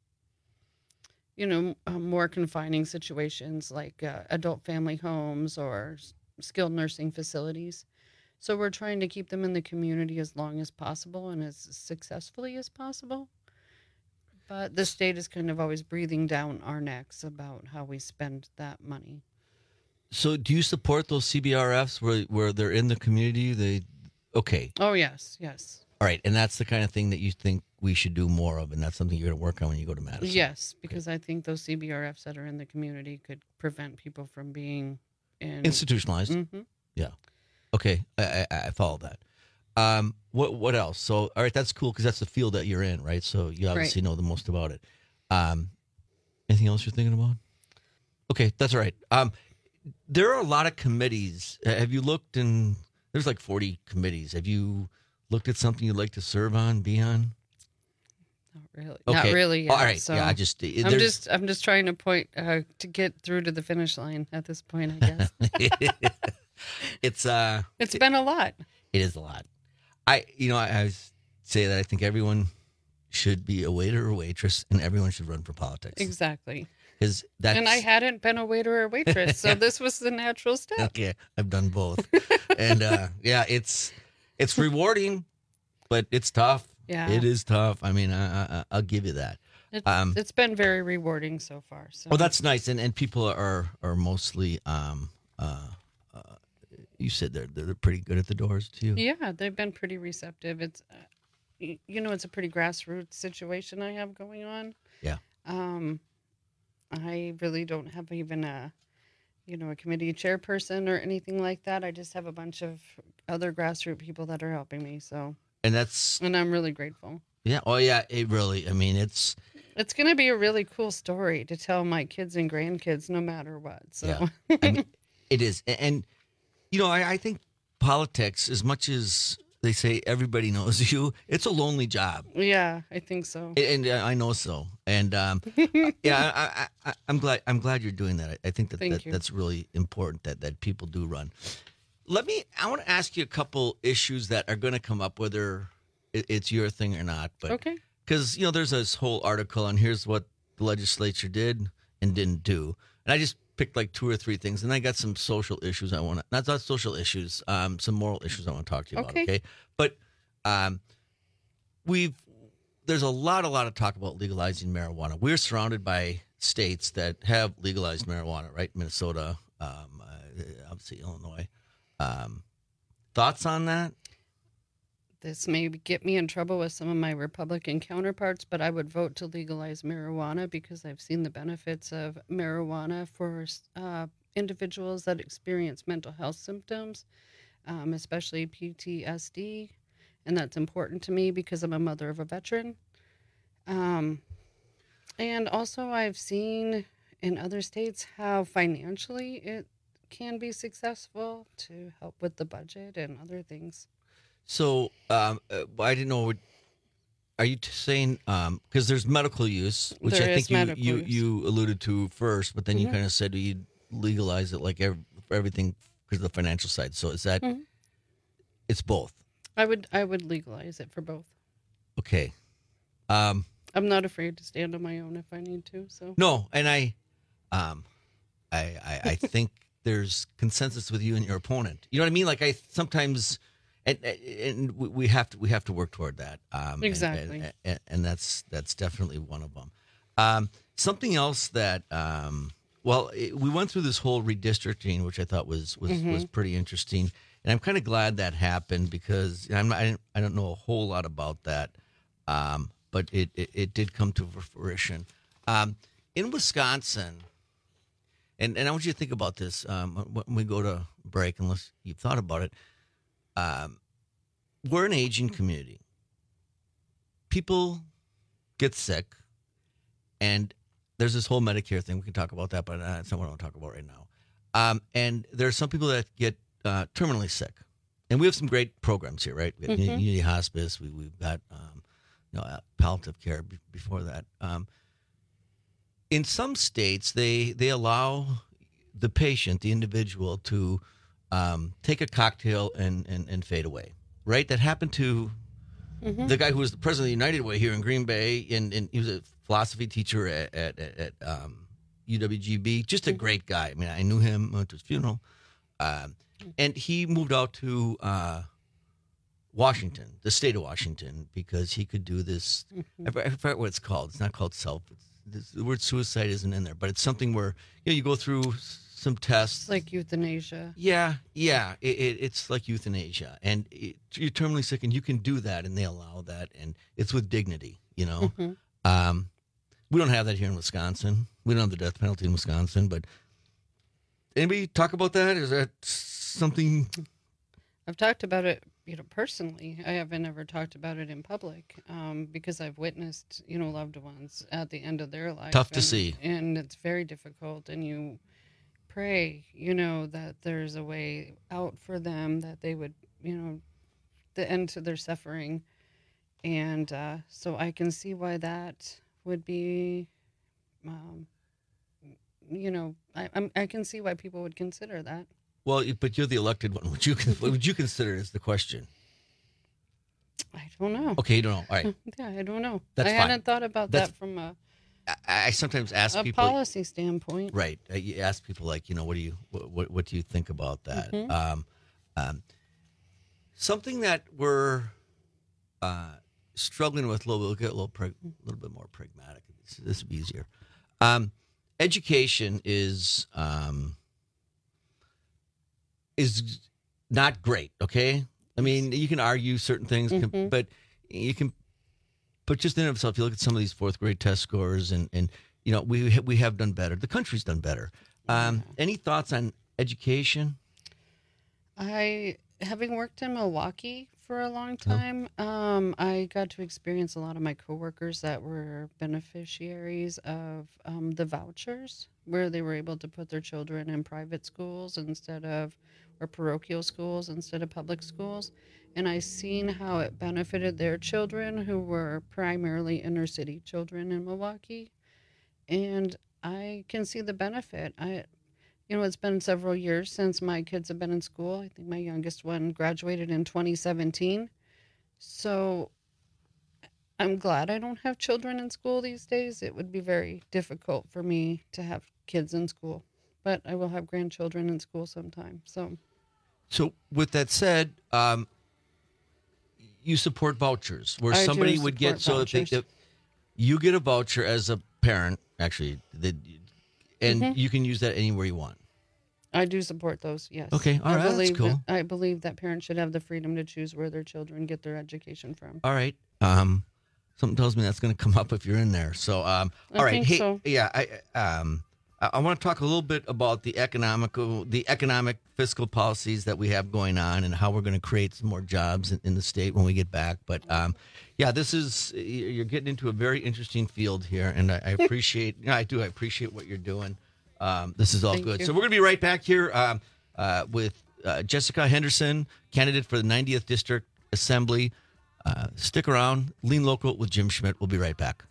S19: you know, uh, more confining situations like uh, adult family homes or s- skilled nursing facilities. So we're trying to keep them in the community as long as possible and as successfully as possible. But the state is kind of always breathing down our necks about how we spend that money.
S10: So, do you support those C B R Fs where where they're in the community? They, okay,
S19: Oh, yes, yes.
S10: all right, and that's the kind of thing that you think we should do more of, and that's something you're going to work on when you go to Madison.
S19: Yes, because I think those C B R Fs that are in the community could prevent people from being in
S10: Institutionalized.
S19: Mhm.
S10: Yeah. Okay, I, I, I follow that. Um, what what else? So, all right, that's cool because that's the field that you're in, right? So you obviously
S19: Right.
S10: know the most about it. Um, anything else you're thinking about? Okay, that's all right. Um, there are a lot of committees. Uh, Have you looked in? There's like forty committees. Have you looked at something you'd like to serve on, be on?
S19: Not really. Not
S10: Okay.
S19: really. Yet,
S10: All right.
S19: So
S10: Yeah, I just-
S19: I'm
S10: there's-
S19: just I'm just trying to point uh, to get through to the finish line at this point. I guess
S10: It's uh,
S19: it's been a lot.
S10: It is a lot. I, you know, I, I was- say that I think everyone should be a waiter or waitress, and everyone should run for politics.
S19: Exactly.
S10: Because that's
S19: And I hadn't been a waiter or waitress, so this was the natural step.
S10: okay. I've done both, and uh, yeah, it's it's rewarding, but it's tough.
S19: Yeah.
S10: It is tough. I mean, I, I, I'll give you that.
S19: It's,
S10: Um,
S19: it's been very rewarding so far. So
S10: Well, that's nice, and and people are are mostly. Um, uh, uh, you said they're they're pretty good at the doors too.
S19: yeah, they've been pretty receptive. It's uh, y- you know, it's a pretty grassroots situation I have going on.
S10: Yeah.
S19: Um, I really don't have even a, you know, a committee chairperson or anything like that. I just have a bunch of other grassroots people that are helping me. So,
S10: And that's
S19: and I'm really grateful.
S10: yeah. Oh yeah. It really. I mean, it's
S19: It's going to be a really cool story to tell my kids and grandkids, no matter what. So,
S10: yeah. I mean, it is, and, and you know, I, I think politics, as much as they say everybody knows you, it's a lonely job.
S19: yeah, I think so.
S10: And, and uh, I know so, and um, yeah, I, I, I, I'm glad. I'm glad you're doing that. I, I think that,
S19: Thank
S10: that
S19: you.
S10: that's really important that that people do run. Let me. I want to ask you a couple issues that are going to come up, whether it- it's your thing or not. But
S19: Okay.
S10: because you know, there's this whole article on here's what the legislature did and didn't do, and I just picked like two or three things, and I got some social issues I want to. Not not social issues. Um, some moral issues I want to talk to you about.
S19: Okay.
S10: Okay, but um, we've there's a lot, a lot of talk about legalizing marijuana. We're surrounded by states that have legalized marijuana, right? Minnesota, um, uh, obviously Illinois. Um, thoughts on that?
S19: This may get me in trouble with some of my Republican counterparts, but I would vote to legalize marijuana because I've seen the benefits of marijuana for uh, individuals that experience mental health symptoms, um, especially P T S D. And that's important to me because I'm a mother of a veteran. Um, and also, I've seen in other states how financially it can be successful to help with the budget and other things.
S10: So um, uh, I didn't know. What, are you t- saying because there's medical use, which
S19: There
S10: I
S19: is
S10: think you
S19: medical
S10: you,
S19: use.
S10: you alluded to first, but then you
S19: Mhm.
S10: kind of said you'd legalize it like ev- for everything because of the financial side. So is that
S19: Mhm.
S10: it's both?
S19: I would I would legalize it for both.
S10: Okay. Um,
S19: I'm not afraid to stand on my own if I need to. So
S10: no, and I, um, I, I, I think there's consensus with you and your opponent. You know what I mean? Like I sometimes, and and we we have to we have to work toward that. Um, and-
S19: Exactly.
S10: and, and, and that's that's definitely one of them. Um, something else that, um, well, it, we went through this whole redistricting, which I thought was was
S19: Mhm.
S10: was pretty interesting, and I'm kind of glad that happened because I'm not, I, didn't, I don't know a whole lot about that. Um, but it, it, it did come to fruition. Um, in Wisconsin, and, and I want you to think about this um, when we go to break, unless you've thought about it. Um, we're an aging community. People get sick, and there's this whole Medicare thing. We can talk about that, but uh, that's not what I want to talk about right now. Um, and there are some people that get uh, terminally sick. And we have some great programs here, right? We have
S19: Mhm.
S10: community hospice. We, we've got um, you know, uh, palliative care b- before that. Um, in some states, they they allow the patient, the individual, to um, take a cocktail and, and, and fade away, right? That happened to mm-hmm. the guy who was the president of the United Way here in Green Bay, and, and he was a philosophy teacher at, at, at um, U W G B, just a mm-hmm. great guy. I mean, I knew him, went to his funeral, um, and he moved out to uh, Washington, the state of Washington, because he could do this. Mm-hmm. I forget what it's called. It's not called self. It's, the word suicide isn't in there, but it's something where you know you go through some tests.
S19: It's like euthanasia.
S10: Yeah, yeah. It, it, it's like euthanasia, and it, you're terminally sick, and you can do that, and they allow that, and it's with dignity. You know,
S19: Mm-hmm.
S10: um, we don't have that here in Wisconsin. We don't have the death penalty in Wisconsin, but anybody talk about that? Is that something?
S19: I've talked about it, you know, personally. I haven't ever talked about it in public um, because I've witnessed, you know, loved ones at the end of their life.
S10: Tough to
S19: and,
S10: see.
S19: And it's very difficult. And you pray, you know, that there's a way out for them, that they would, you know, the end to their suffering. And uh, so I can see why that would be, um, you know, I, I'm, I can see why people would consider that.
S10: Well, but you're the elected one. Would you what would you consider is the question?
S19: I don't know.
S10: Okay, you don't know. All right.
S19: Yeah, I don't know.
S10: That's
S19: I
S10: fine.
S19: hadn't thought about
S10: That's-
S19: that from a,
S10: I, I sometimes ask
S19: a
S10: people.
S19: policy standpoint.
S10: Right. I you ask people like, you know, what do you what what, what do you think about that?
S19: Mhm.
S10: Um, um, something that we're uh, struggling with. A little, we'll get a little, prag- a little bit more pragmatic. This, this would be easier. Um, education is um, is not great. Okay. I mean, you can argue certain things,
S19: Mhm.
S10: but you can. But just in and of itself, you look at some of these fourth grade test scores, and, and you know we we have done better. The country's done better. Um, any thoughts on education?
S19: I, having worked in Milwaukee for a long time, um, I got to experience a lot of my coworkers that were beneficiaries of um, the vouchers, where they were able to put their children in private schools instead of, or parochial schools instead of public schools. And I seen how it benefited their children, who were primarily inner city children in Milwaukee. And I can see the benefit. I, you know, it's been several years since my kids have been in school. I think my youngest one graduated in twenty seventeen. So I'm glad I don't have children in school these days. It would be very difficult for me to have kids in school, but I will have grandchildren in school sometime. So,
S10: So with that said, um, you support vouchers where
S19: I do
S10: somebody would get so
S19: support
S10: that they,
S19: vouchers.
S10: if you get a voucher as a parent, actually, that, and
S19: Mhm.
S10: you can use that anywhere you want.
S19: I do support those, yes.
S10: Okay, all
S19: I
S10: right, that's
S19: believe
S10: cool.
S19: That, I believe that parents should have the freedom to choose where their children get their education from.
S10: All right. Um, something tells me that's going to come up if you're in there. So, um,
S19: I
S10: all right.
S19: think
S10: Hey,
S19: so.
S10: yeah. I um, I, I want to talk a little bit about the economical, the economic fiscal policies that we have going on, and how we're going to create some more jobs in, in the state when we get back. But um, yeah, this is you're getting into a very interesting field here, and I, I appreciate. yeah, I do. I appreciate what you're doing. Um, this is all
S19: Thank
S10: good.
S19: you.
S10: So we're going to be right back here um, uh, with uh, Jessica Henderson, candidate for the ninetieth District Assembly. Uh, stick around. Lean Local with Jim Schmidt. We'll be right back.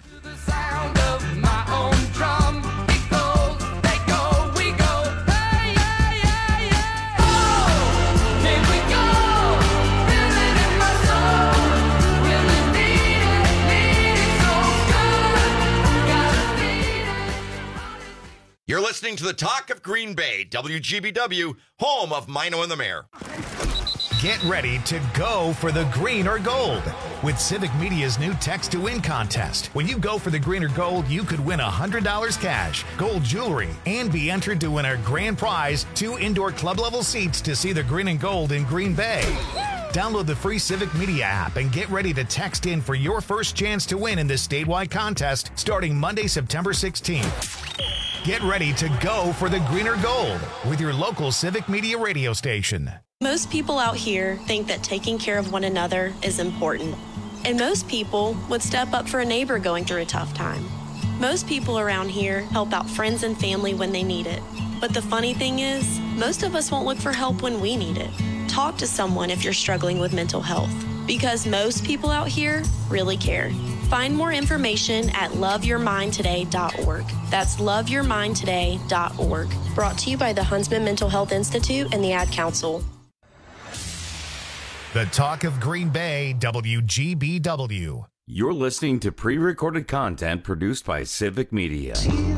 S20: You're listening to the Talk of Green Bay, W G B W, home of Mino and the Mayor.
S1: Get ready to go for the green or gold with Civic Media's new Text to Win contest. When you go for the green or gold, you could win one hundred dollars cash, gold jewelry, and be entered to win our grand prize, two indoor club-level seats to see the green and gold in Green Bay. Download the free Civic Media app and get ready to text in for your first chance to win in this statewide contest starting Monday, September sixteenth. Get ready to go for the green or gold with your local Civic Media radio station.
S21: Most people out here think that taking care of one another is important. And most people would step up for a neighbor going through a tough time. Most people around here help out friends and family when they need it. But the funny thing is, most of us won't look for help when we need it. Talk to someone if you're struggling with mental health, because most people out here really care. Find more information at love your mind today dot org. That's love your mind today dot org. Brought to you by the Huntsman Mental Health Institute and the Ad Council.
S1: The Talk of Green Bay, W G B W.
S8: You're listening to pre-recorded content produced by Civic Media.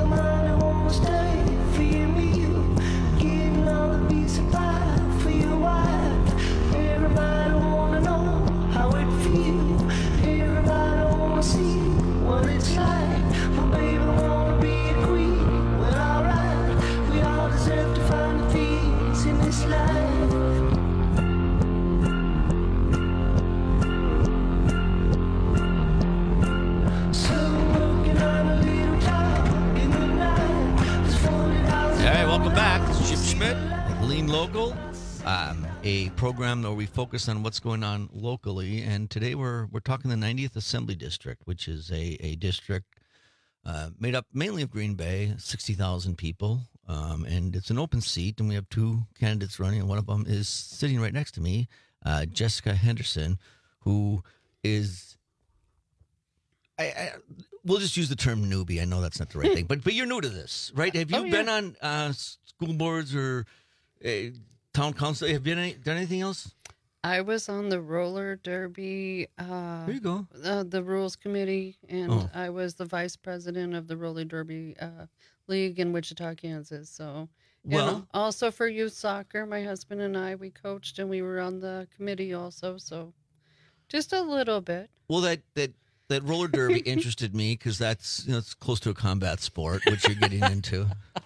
S10: Welcome back. This is Jim Schmidt with Lean Local, um, a program where we focus on what's going on locally. And today we're we're talking the ninetieth Assembly District, which is a, a district uh, made up mainly of Green Bay, sixty thousand people. Um, and it's an open seat, and we have two candidates running, and one of them is sitting right next to me, uh, Jessica Henderson, who is... I, I, we'll just use the term newbie. I know that's not the right thing, but but you're new to this, right? Have you
S19: Oh, yeah.
S10: been on uh, school boards or uh, town council? Have you done, any, done anything else?
S19: I was on the roller derby. Uh,
S10: There you go.
S19: Uh, the rules committee, and
S10: Oh.
S19: I was the vice president of the roller derby uh, league in Wichita, Kansas. So, you
S10: Well-
S19: know, also for youth soccer, my husband and I we coached, and we were on the committee also. So, just a little bit.
S10: Well, that that that roller derby interested me because that's you know it's close to a combat sport, which you're getting into.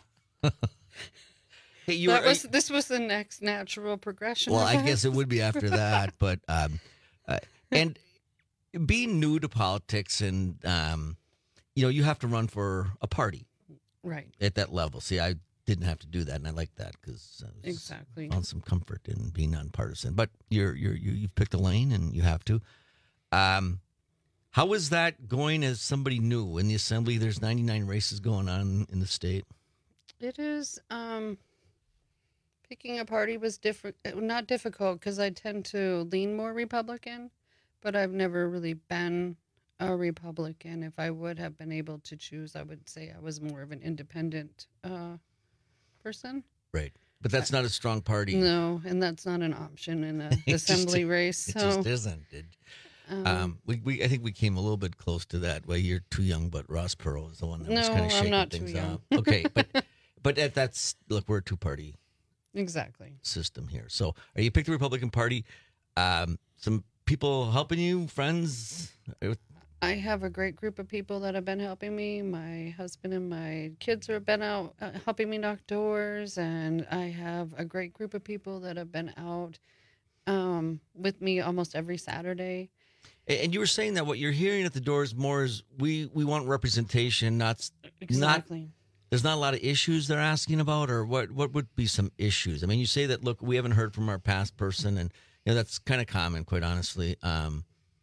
S10: Hey, you
S19: that
S10: were,
S19: was this was the next natural progression.
S10: well,
S19: of
S10: I
S19: that.
S10: guess it would be after that, but um, uh, and being new to politics, and um, you know, you have to run for a party,
S19: Right.
S10: at that level. See, I didn't have to do that, and I like that because I was
S19: Exactly.
S10: found some comfort in being nonpartisan. But you're you're you, you've picked a lane, and you have to. Um, how is that going as somebody new in the assembly? There's ninety-nine races going on in the state.
S19: It is. Um, picking a party was different. Not difficult because I tend to lean more Republican, but I've never really been a Republican. If I would have been able to choose, I would say I was more of an independent uh, person.
S10: Right. But that's not a strong party.
S19: No, and that's not an option in an
S10: It just-
S19: assembly race.
S10: It
S19: So,
S10: just isn't. It,
S19: um,
S10: um, we, we I think we came a little bit close to that. Well, you're too young, but Ross Perot is the one that was
S19: No,
S10: kind of
S19: I'm
S10: shaking
S19: not too
S10: things
S19: young.
S10: up. Okay, but but that, that's look, we're a two party
S19: exactly.
S10: system here. So, are you picked the Republican Party? Um, some people helping you, friends.
S19: I have a great group of people that have been helping me. My husband and my kids have been out uh, helping me knock doors, and I have a great group of people that have been out um, with me almost every Saturday.
S10: And you were saying that what you're hearing at the doors more is we we want representation, not
S19: Exactly.
S10: not. There's not a lot of issues they're asking about, or what what would be some issues? I mean, you say that look, we haven't heard from our past person, and you know that's kind of common, quite honestly. Um,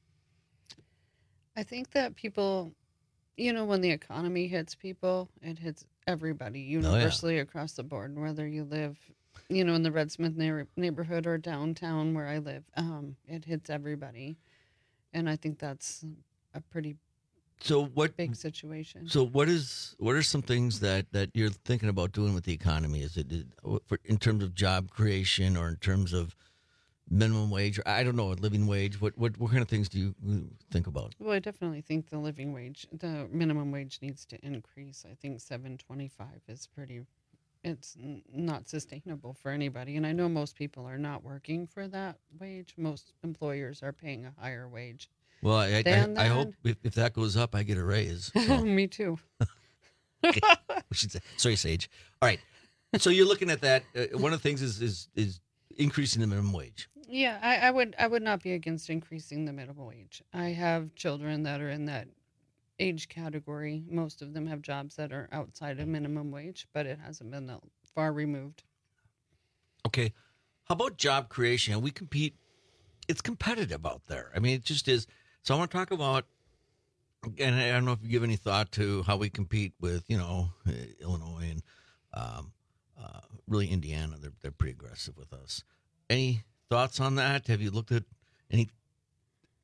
S19: I think that people, you know, when the economy hits people, it hits everybody universally across the board, whether you live, you know, in the Red Smith neigh- neighborhood or downtown where I live. Um, it hits everybody. And I think that's a pretty
S10: so what
S19: big situation.
S10: So what is what are some things that, that you're thinking about doing with the economy? Is it for, in terms of job creation or in terms of minimum wage, or I don't know, a living wage? What what what kind of things do you think about?
S19: Well, I definitely think the living wage, the minimum wage needs to increase. I think seven twenty-five is pretty, it's n- not sustainable for anybody. And I know most people are not working for that wage. Most employers are paying a higher wage.
S10: Well, I I,
S19: than
S10: I, I
S19: that.
S10: hope if, if that goes up, I get a raise. So.
S19: Me too.
S10: Okay. We should say, sorry, Sage. All right. So you're looking at that. Uh, one of the things is is is increasing the minimum wage.
S19: Yeah, I, I would I would not be against increasing the minimum wage. I have children that are in that age category. Most of them have jobs that are outside of minimum wage, but it hasn't been that far removed.
S10: Okay. How about job creation? We compete. It's competitive out there. I mean, it just is. So I want to talk about, and I don't know if you give any thought to how we compete with, you know, Illinois and um, uh, really Indiana. They're they're pretty aggressive with us. Any thoughts on that? Have you looked at any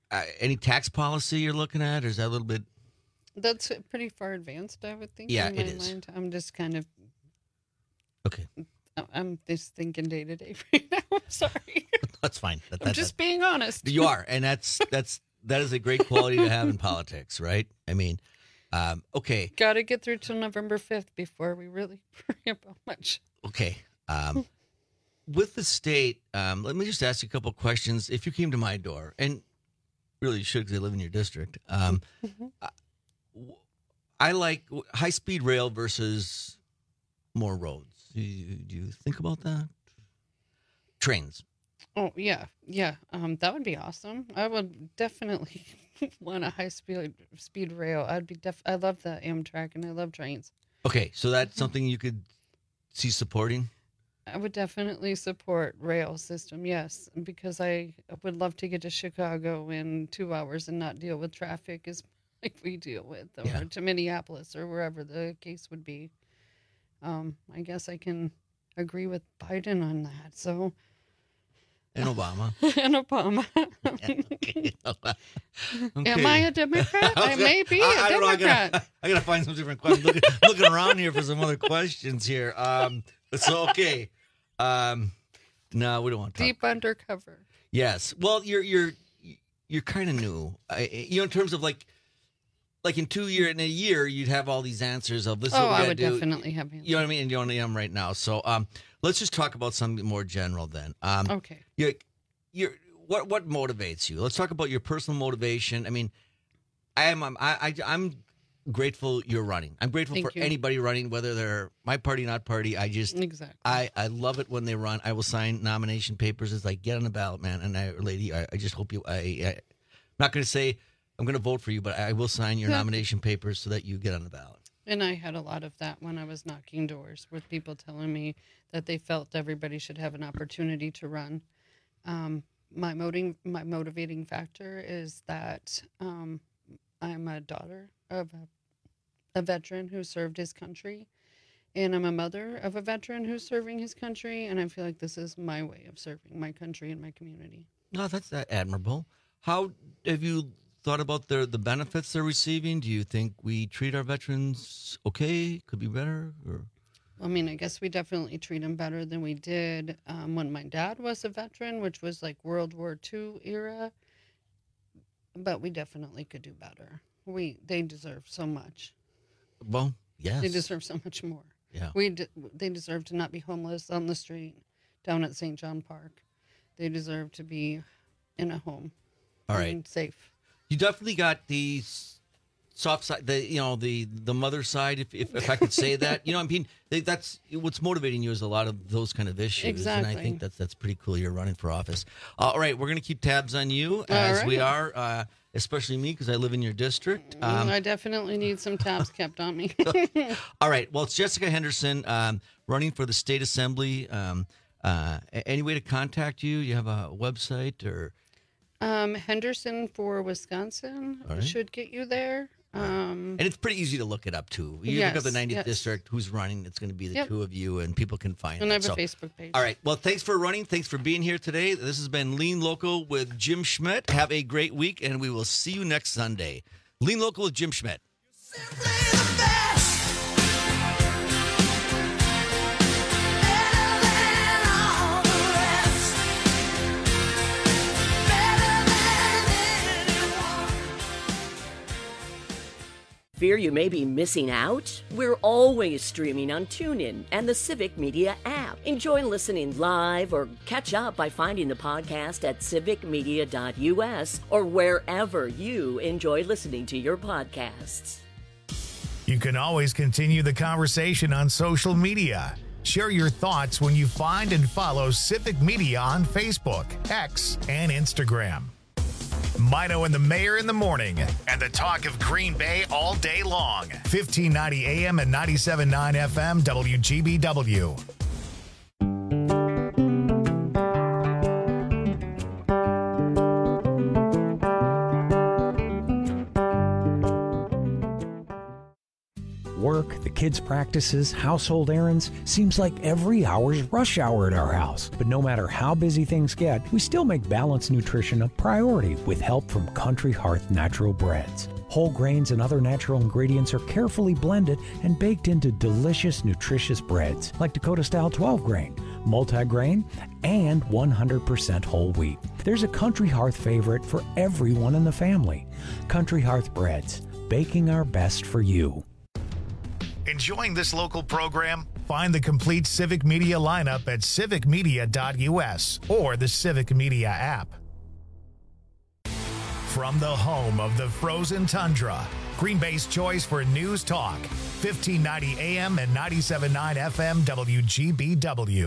S10: uh, any tax policy you're looking at, or is that a little bit?
S19: That's pretty far advanced, I would think.
S10: Yeah,
S19: in my
S10: it is.
S19: mind. I'm just kind of.
S10: Okay.
S19: I'm just thinking day to day right now. I'm sorry.
S10: That's fine. That,
S19: I'm
S10: that,
S19: just
S10: that-
S19: being honest.
S10: You are, and that's that's that is a great quality to have in politics, right? I mean, um, okay,
S19: Got to get through till November fifth before we really worry about much.
S10: okay. Um, with the state, um, let me just ask you a couple of questions. If you came to my door, and really you should because I live in your district, um, I, I like high speed rail versus more roads. Do you, do you think about that? Trains.
S19: Oh yeah, yeah. Um, that would be awesome. I would definitely want a high speed speed rail. I'd be def. I love the Amtrak and I love trains.
S10: Okay, so that's something you could see supporting.
S19: I would definitely support rail system, yes, because I would love to get to Chicago in two hours and not deal with traffic as like we deal with, or
S10: Yeah.
S19: to Minneapolis or wherever the case would be. Um, I guess I can agree with Biden on that. So.
S10: And Obama.
S19: and Obama.
S10: Okay.
S19: Am I a Democrat? I may be a
S10: I- I don't know, I
S19: Democrat.
S10: gotta, I gotta find some different questions. Looking, looking around here for some other questions here. Um, so okay. Um, no, we don't want to talk.
S19: Deep undercover.
S10: Yes. Well, you're you're you're kind of new. I, you know, in terms of like, like in two year in a year, you'd have all these answers of this. Is
S19: Oh,
S10: what we
S19: I
S10: gotta
S19: would
S10: do.
S19: definitely have
S10: You know what I mean? And you know what I am right now. So, um, let's just talk about something more general then. Um,
S19: Okay.
S10: You're, you're what what motivates you? Let's talk about your personal motivation. I mean, I am I'm, I, I I'm grateful you're running. I'm grateful
S19: Thank
S10: for
S19: you.
S10: anybody running, whether they're my party, not party. I just
S19: Exactly.
S10: I I love it when they run. I will sign nomination papers as I get on the ballot, man. And I, lady, I, I just hope you. I, I I'm not going to say I'm going to vote for you, but I will sign your
S19: Yeah.
S10: nomination papers so that you get on the ballot.
S19: And I had a lot of that when I was knocking doors with people telling me that they felt everybody should have an opportunity to run. Um, my moting, my motivating factor is that um, I'm a daughter of a, a veteran who served his country, and I'm a mother of a veteran who's serving his country, and I feel like this is my way of serving my country and my community.
S10: No, that's uh, admirable. How have you thought about the the benefits they're receiving? Do you think we treat our veterans okay? Could be better? Or
S19: I mean, I guess we definitely treat them better than we did um, when my dad was a veteran, which was like World War Two era. But we definitely could do better. We they deserve so much.
S10: well, yes,
S19: They deserve so much more.
S10: Yeah.
S19: We de- they deserve to not be homeless on the street down at Saint John Park. They deserve to be in a home.
S10: All right.
S19: and safe.
S10: You definitely got the s- soft side, the you know the the mother side, if if, if I could say that. You know, I mean, they, that's what's motivating you is a lot of those kind of issues, and
S19: Exactly.
S10: I think that's that's pretty cool. You're running for office. Uh, all right, we're gonna keep tabs on you as we
S19: right.
S10: are, uh, especially me because I live in your district. Um,
S19: Mm, I definitely need some tabs kept on me.
S10: all right, well, it's Jessica Henderson um, running for the state assembly. Um, uh, a- any way to contact you? You have a website or?
S19: um, Henderson for Wisconsin
S10: All right.
S19: should get you there. Um,
S10: And it's pretty easy to look it up too. You look up the
S19: Yes,
S10: ninetieth
S19: yes.
S10: district, who's running. It's going to be the
S19: Yep.
S10: two of you, and people can find
S19: And
S10: it.
S19: I have a
S10: So-
S19: Facebook page.
S10: All right. Well, thanks for running. Thanks for being here today. This has been Lean Local with Jim Schmidt. Have a great week, and we will see you next Sunday. Lean Local with Jim Schmidt.
S14: Fear you may be missing out? We're always streaming on TuneIn and the Civic Media app. Enjoy listening live or catch up by finding the podcast at civic media dot u s or wherever you enjoy listening to your podcasts.
S1: You can always continue the conversation on social media. Share your thoughts when you find and follow Civic Media on Facebook, X, and Instagram. Mino and the Mayor in the morning, and the talk of Green Bay all day long. fifteen ninety A M and ninety-seven point nine F M W G B W.
S4: work, the kids' practices, household errands, seems like every hour's rush hour at our house. But no matter how busy things get, we still make balanced nutrition a priority with help from Country Hearth Natural Breads. Whole grains and other natural ingredients are carefully blended and baked into delicious, nutritious breads like Dakota-style twelve grain, multi-grain, and one hundred percent whole wheat. There's a Country Hearth favorite for everyone in the family. Country Hearth Breads, baking our best for you.
S1: Enjoying this local program? Find the complete Civic Media lineup at civic media dot u s or the Civic Media app. From the home of the frozen tundra, Green Bay's choice for news talk, fifteen ninety A M and ninety-seven point nine F M W G B W.